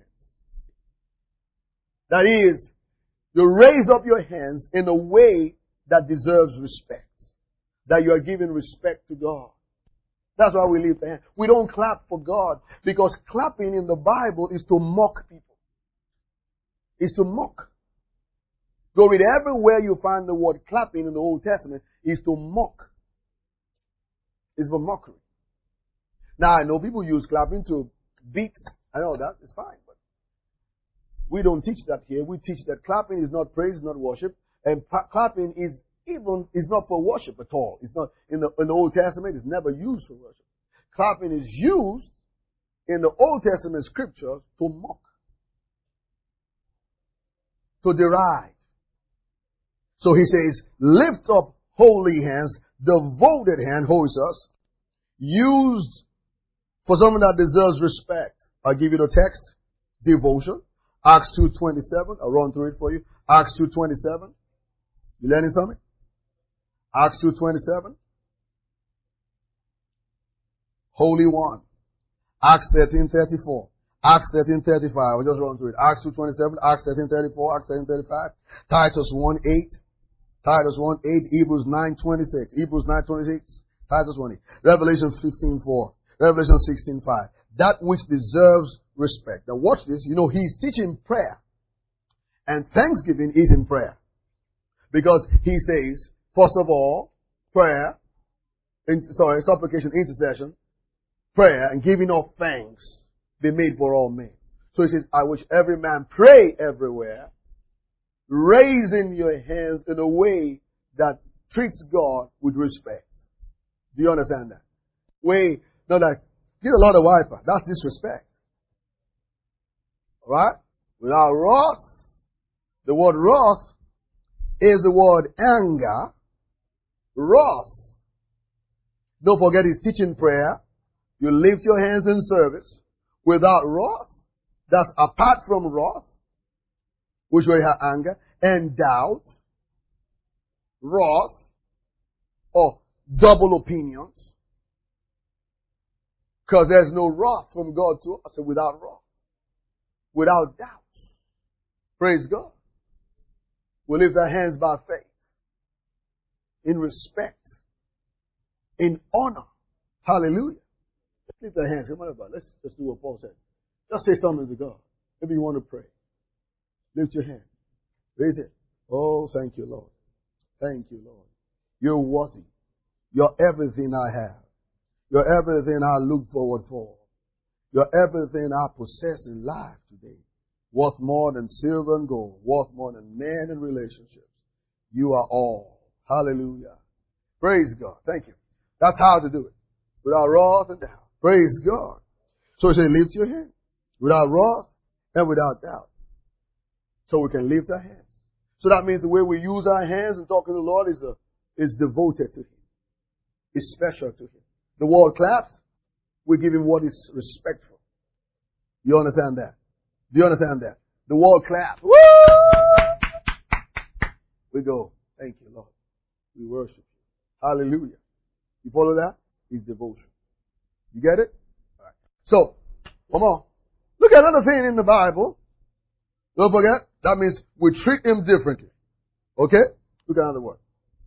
That is, you raise up your hands in a way that deserves respect. That you are giving respect to God. That's why we lift the hand. We don't clap for God because clapping in the Bible is to mock people. It's to mock. Go read everywhere you find the word clapping in the Old Testament is to mock. It's for mockery. Now I know people use clapping to beat. I know that. It's fine. But we don't teach that here. We teach that clapping is not praise, not worship. And clapping is not for worship at all. It's not in the Old Testament. It's never used for worship. Clapping is used in the Old Testament scriptures to mock, to deride. So he says, lift up holy hands, devoted hand, horisos, used for someone that deserves respect. I'll give you the text. Devotion. Acts 2:27. I'll run through it for you. Acts 2:27. You learning something? Acts 2:27. Holy One. Acts 13:34. Acts 13:35. I'll just run through it. Acts 2:27. Acts 13:34. Acts 13:35. Titus 1:8. Titus 1:8. Hebrews 9:26. Hebrews 9:26. Titus 1:8. Revelation 15:4. Revelation 16:5. That which deserves respect. Now watch this. You know, he's teaching prayer. And thanksgiving is in prayer. Because he says, first of all, prayer, supplication, intercession, prayer, and giving of thanks be made for all men. So he says, I wish every man pray everywhere, raising your hands in a way that treats God with respect. Do you understand that? Way, not like, give a lot of wiper. That's disrespect. Alright? Without wrath, the word wrath is the word anger. Wrath. Don't forget his teaching prayer. You lift your hands in service. Without wrath, that's apart from wrath, which will have anger, and doubt, wrath, or double opinions. Because there's no wrath from God to us without wrath. Without doubt. Praise God. We lift our hands by faith. In respect. In honor. Hallelujah. Let's lift our hands. Come on, everybody. Let's just do what Paul said. Just say something to God. Maybe you want to pray. Lift your hand. Raise it. Oh, thank you, Lord. Thank you, Lord. You're worthy. You're everything I have. You're everything I look forward for. You're everything I possess in life today. Worth more than silver and gold. Worth more than men and relationships. You are all. Hallelujah. Praise God. Thank you. That's how to do it. Without wrath and doubt. Praise God. So he said, lift your hand. Without wrath and without doubt. So we can lift our hands. So that means the way we use our hands and talk to the Lord is devoted to Him. Is special to Him. The world claps. We give Him what is respectful. You understand that? Do you understand that? The world claps. Woo! We go, thank you, Lord. We worship you. Hallelujah. You follow that? It's devotion. You get it? All right. So, one more. Look at another thing in the Bible. Don't forget, that means we treat Him differently. Okay? Look at another word.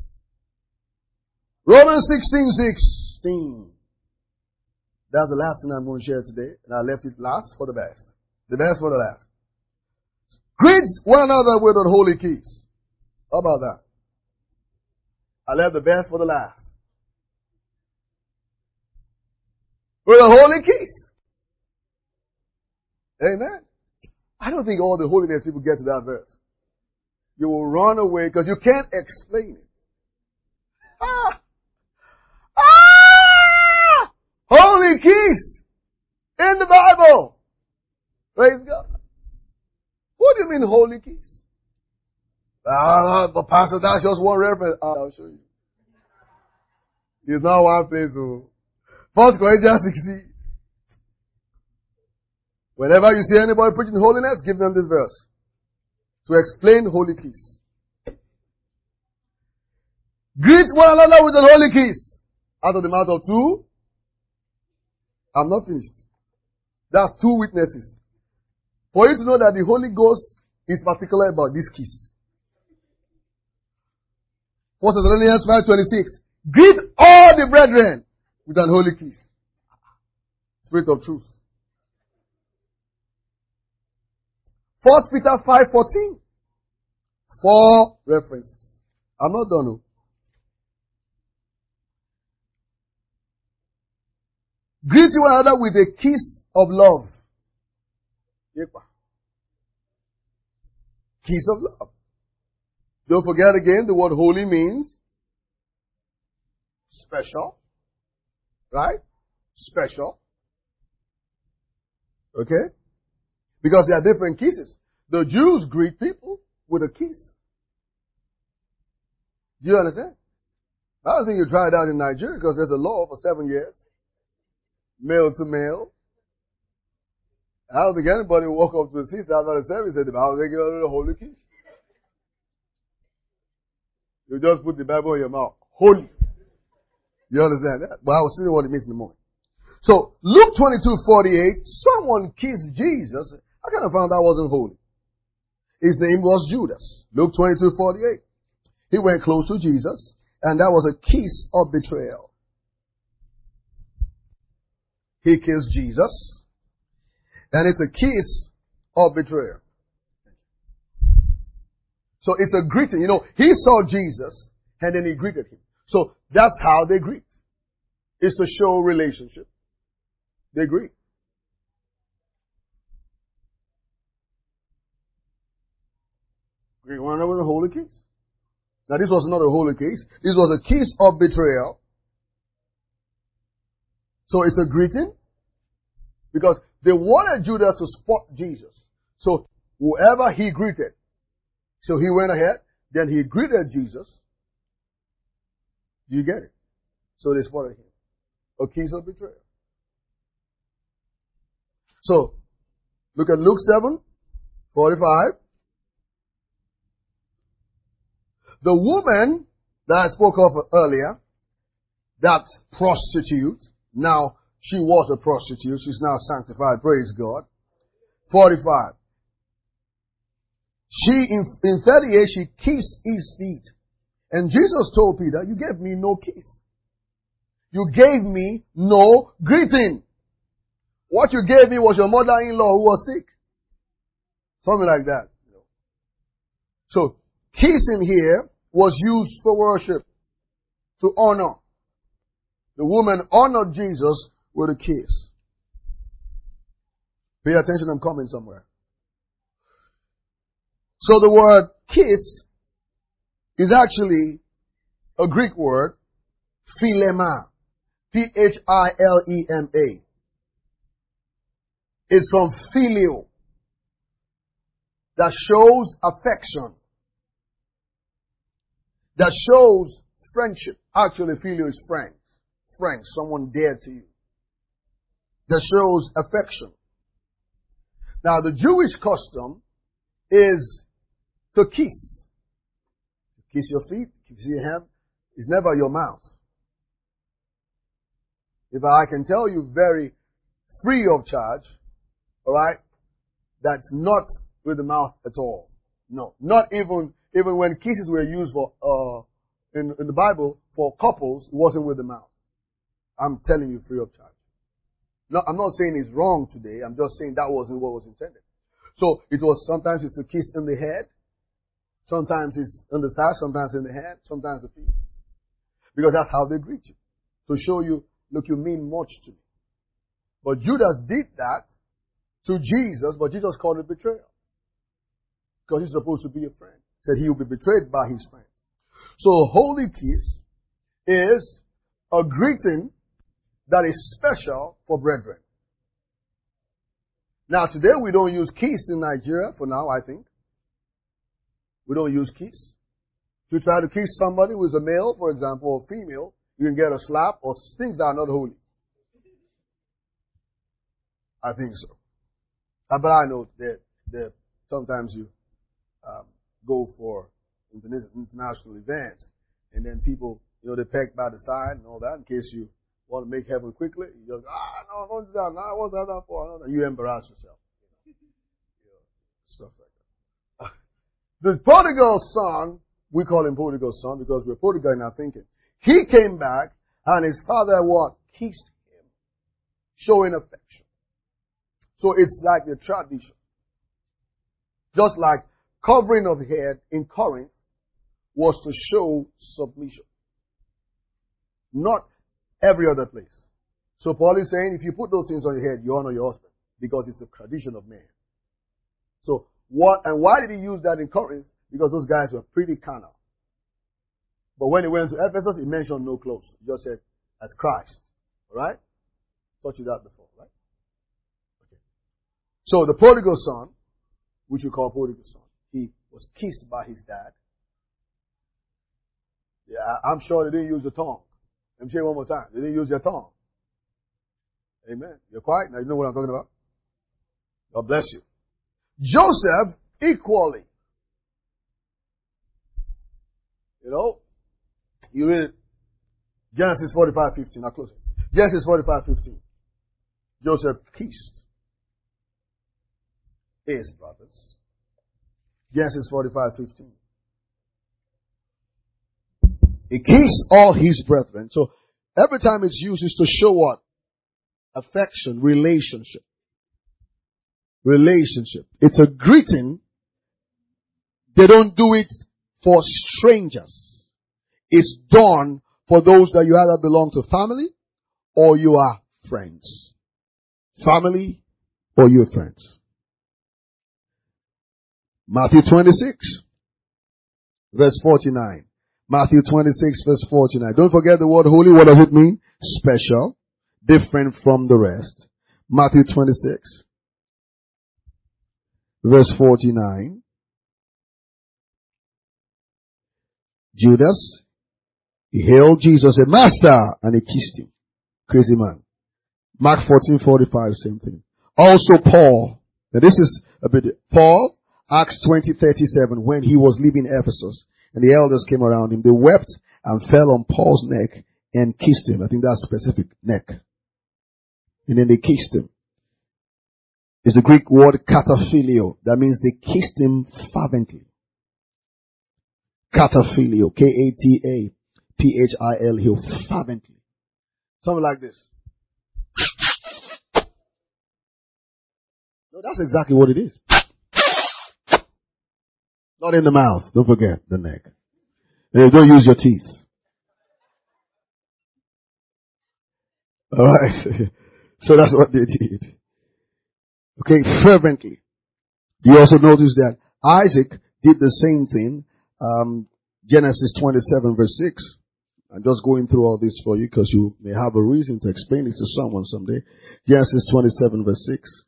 Romans 16:16. That's the last thing I'm going to share today. And I left it last for the best. The best for the last. Greet one another with a holy kiss. How about that? I left the best for the last. With a holy kiss. Amen. I don't think all the holiness people get to that verse. You will run away because you can't explain it. Ah! Ah! Holy kiss in the Bible. Praise God. What do you mean holy kiss? But Pastor, that's just one reference. I'll show you. It's not one place. So. 1 Corinthians 16. Whenever you see anybody preaching holiness, give them this verse. To explain holy kiss. Greet one another with a holy kiss. Out of the mouth of two. I'm not finished. That's two witnesses. For you to know that the Holy Ghost is particular about this kiss. 1 Thessalonians 5:26. Greet all the brethren with an holy kiss. Spirit of truth. 1 Peter 5:14. 4 references. I'm not done. No. Greet one another with a kiss of love. Kiss of love. Don't forget again, the word holy means special. Right? Special. Okay? Because there are different kisses. The Jews greet people with a kiss. Do you understand? I don't think you try it out in Nigeria because there's a law for 7 years. Male to male. I don't think anybody will walk up to a sister after the service and say, the Bible, they give a holy kiss. You just put the Bible in your mouth. Holy. You understand that? But I will see what it means in the morning. So, Luke 22:48, someone kissed Jesus. I kind of found that wasn't holy. His name was Judas. Luke 22:48. He went close to Jesus, and that was a kiss of betrayal. He kissed Jesus, and it's a kiss of betrayal. So it's a greeting. You know, he saw Jesus, and then he greeted him. So that's how they greet. It's to show relationship. They greet. Greek one was a holy kiss. Now this was not a holy kiss. This was a kiss of betrayal. So it's a greeting. Because they wanted Judas to spot Jesus. So whoever he greeted. So he went ahead. Then he greeted Jesus. Do you get it? So they spotted him. A kiss of betrayal. So, look at Luke 7:45. The woman that I spoke of earlier, that prostitute, now she was a prostitute, she's now sanctified, praise God. 45. In 38, she kissed his feet. And Jesus told Peter, you gave me no kiss. You gave me no greeting. What you gave me was your mother-in-law who was sick. Something like that. So, kissing here was used for worship, to honor. The woman honored Jesus with a kiss. Pay attention, I'm coming somewhere. So the word kiss is actually a Greek word, philema. Philema. It's from filio, that shows affection, that shows friendship. Actually, filio is friends. Friends, someone dear to you. That shows affection. Now, the Jewish custom is to kiss. Kiss your feet, kiss your hand. It's never your mouth. If I can tell you very free of charge, alright, that's not with the mouth at all. No. Not even when kisses were used for, in the Bible, for couples, it wasn't with the mouth. I'm telling you free of charge. No, I'm not saying it's wrong today. I'm just saying that wasn't what was intended. So it was, sometimes it's a kiss in the head. Sometimes it's on the side, sometimes in the hand, sometimes the feet. Because that's how they greet you. To show you, look, you mean much to me. But Judas did that to Jesus, but Jesus called it betrayal. Because he's supposed to be a friend. He said he will be betrayed by his friends. So a holy kiss is a greeting that is special for brethren. Now today we don't use kiss in Nigeria for now, I think. We don't use kiss. If you try to kiss somebody who is a male, for example, or female, you can get a slap or things that are not holy. I think so. But I know that sometimes you go for international events, and then people, they peg by the side and all that in case you want to make heaven quickly. You just, no, don't do that. No, what's that for? You embarrass yourself. Stuff like that. The prodigal son, we call him prodigal son because we're prodigal in our thinking. He came back and his father kissed him, showing affection. So it's like the tradition. Just like covering of the head in Corinth was to show submission. Not every other place. So Paul is saying, if you put those things on your head, you honor your husband. Because it's the tradition of man. So why did he use that in Corinth? Because those guys were pretty carnal. But when he went to Ephesus, he mentioned no clothes. He just said, as Christ. Alright? Taught you that before, right? Okay. So the prodigal son, which we call prodigal son, he was kissed by his dad. Yeah, I'm sure they didn't use the tongue. Let me say it one more time. They didn't use their tongue. Amen. You're quiet? Now you know what I'm talking about? God bless you. Joseph, equally. You read Genesis 45:15. Now close it. Genesis 45:15. Joseph kissed his brothers. Genesis 45:15. He kissed all his brethren. So every time it's used is to show what? Affection, relationship. Relationship. It's a greeting. They don't do it for strangers. It's done for those that you either belong to family or you are friends. Family or you're friends. Matthew 26. Verse 49. Matthew 26 verse 49. Don't forget the word holy. What does it mean? Special. Different from the rest. Matthew 26 verse 49. Judas, he hailed Jesus, a master, and he kissed him. Crazy man. Mark 14:45, same thing. Also Paul. Now this is a bit, Paul, Acts 20:37, when he was leaving Ephesus, and the elders came around him, they wept and fell on Paul's neck and kissed him. I think that's specific, neck. And then they kissed him. It's the Greek word kataphilio. That means they kissed him fervently. Kataphilio. K-A-T-A-P-H-I-L-O. Fervently. Something like this. No, that's exactly what it is. Not in the mouth. Don't forget the neck. And don't use your teeth. Alright. So that's what they did. Okay, fervently. You also notice that Isaac did the same thing. Genesis 27 verse 6. I'm just going through all this for you because you may have a reason to explain it to someone someday. Genesis 27 verse 6.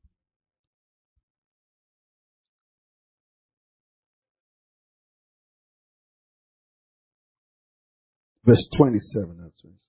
Verse 27. That's right.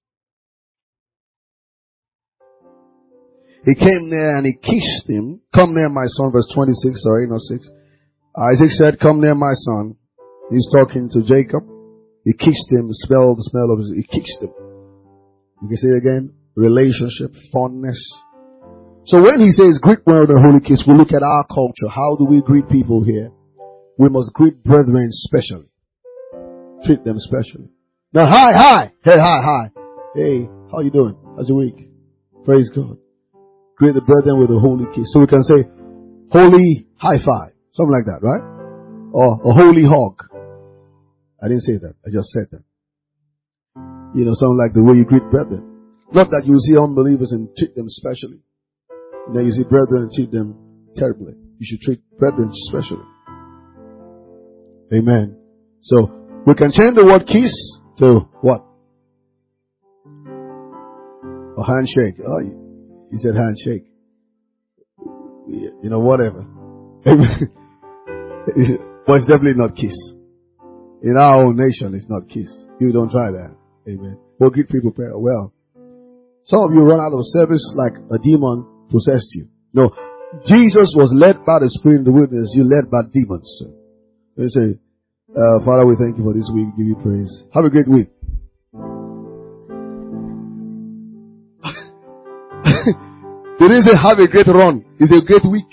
He came near and he kissed him. Come near my son. Verse 26. Sorry, not 6. Isaac said, come near my son. He's talking to Jacob. He kissed him. Smell the smell of his. He kissed him. You can say it again. Relationship, fondness. So when he says greet one another, holy kiss, we look at our culture. How do we greet people here? We must greet brethren specially. Treat them specially. Now, hi. Hey, hi. Hey, how you doing? How's your week? Praise God. Greet the brethren with a holy kiss. So we can say, holy high five. Something like that, right? Or a holy hug. I didn't say that. I just said that. You know, something like the way you greet brethren. Not that you see unbelievers and treat them specially. And then you see brethren and treat them terribly. You should treat brethren specially. Amen. So, we can change the word kiss to what? A handshake. Oh, you said handshake. You know, whatever. Amen. But it's definitely not kiss. In our own nation, it's not kiss. You don't try that. Amen. We'll greet people well. Some of you run out of service like a demon possessed you. No. Jesus was led by the Spirit in the wilderness. You're led by demons. So they say, Father, we thank you for this week. Give you praise. Have a great week. They didn't say have a great run. It's a great week.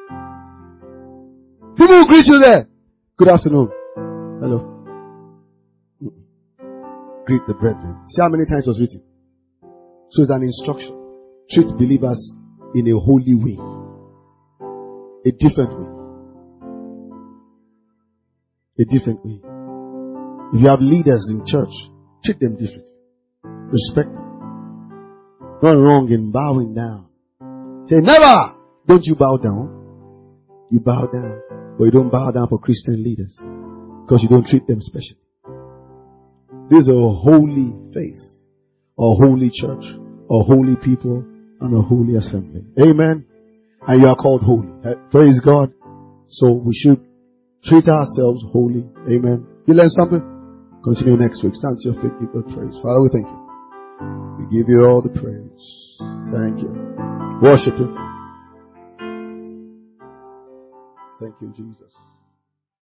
People will greet you there. Good afternoon. Hello. Greet the brethren. See how many times it was written. So it's an instruction. Treat believers in a holy way. A different way. A different way. If you have leaders in church, treat them differently. Respect them. Not wrong in bowing down. Say, never! Don't you bow down. You bow down. But you don't bow down for Christian leaders. Because you don't treat them specially. This is a holy faith. A holy church. A holy people. And a holy assembly. Amen. And you are called holy. Praise God. So we should treat ourselves holy. Amen. You learn something? Continue next week. Stand to your feet. Give God praise. Father, we thank you. We give you all the praise. Thank you. Worship Him. Thank you, Jesus.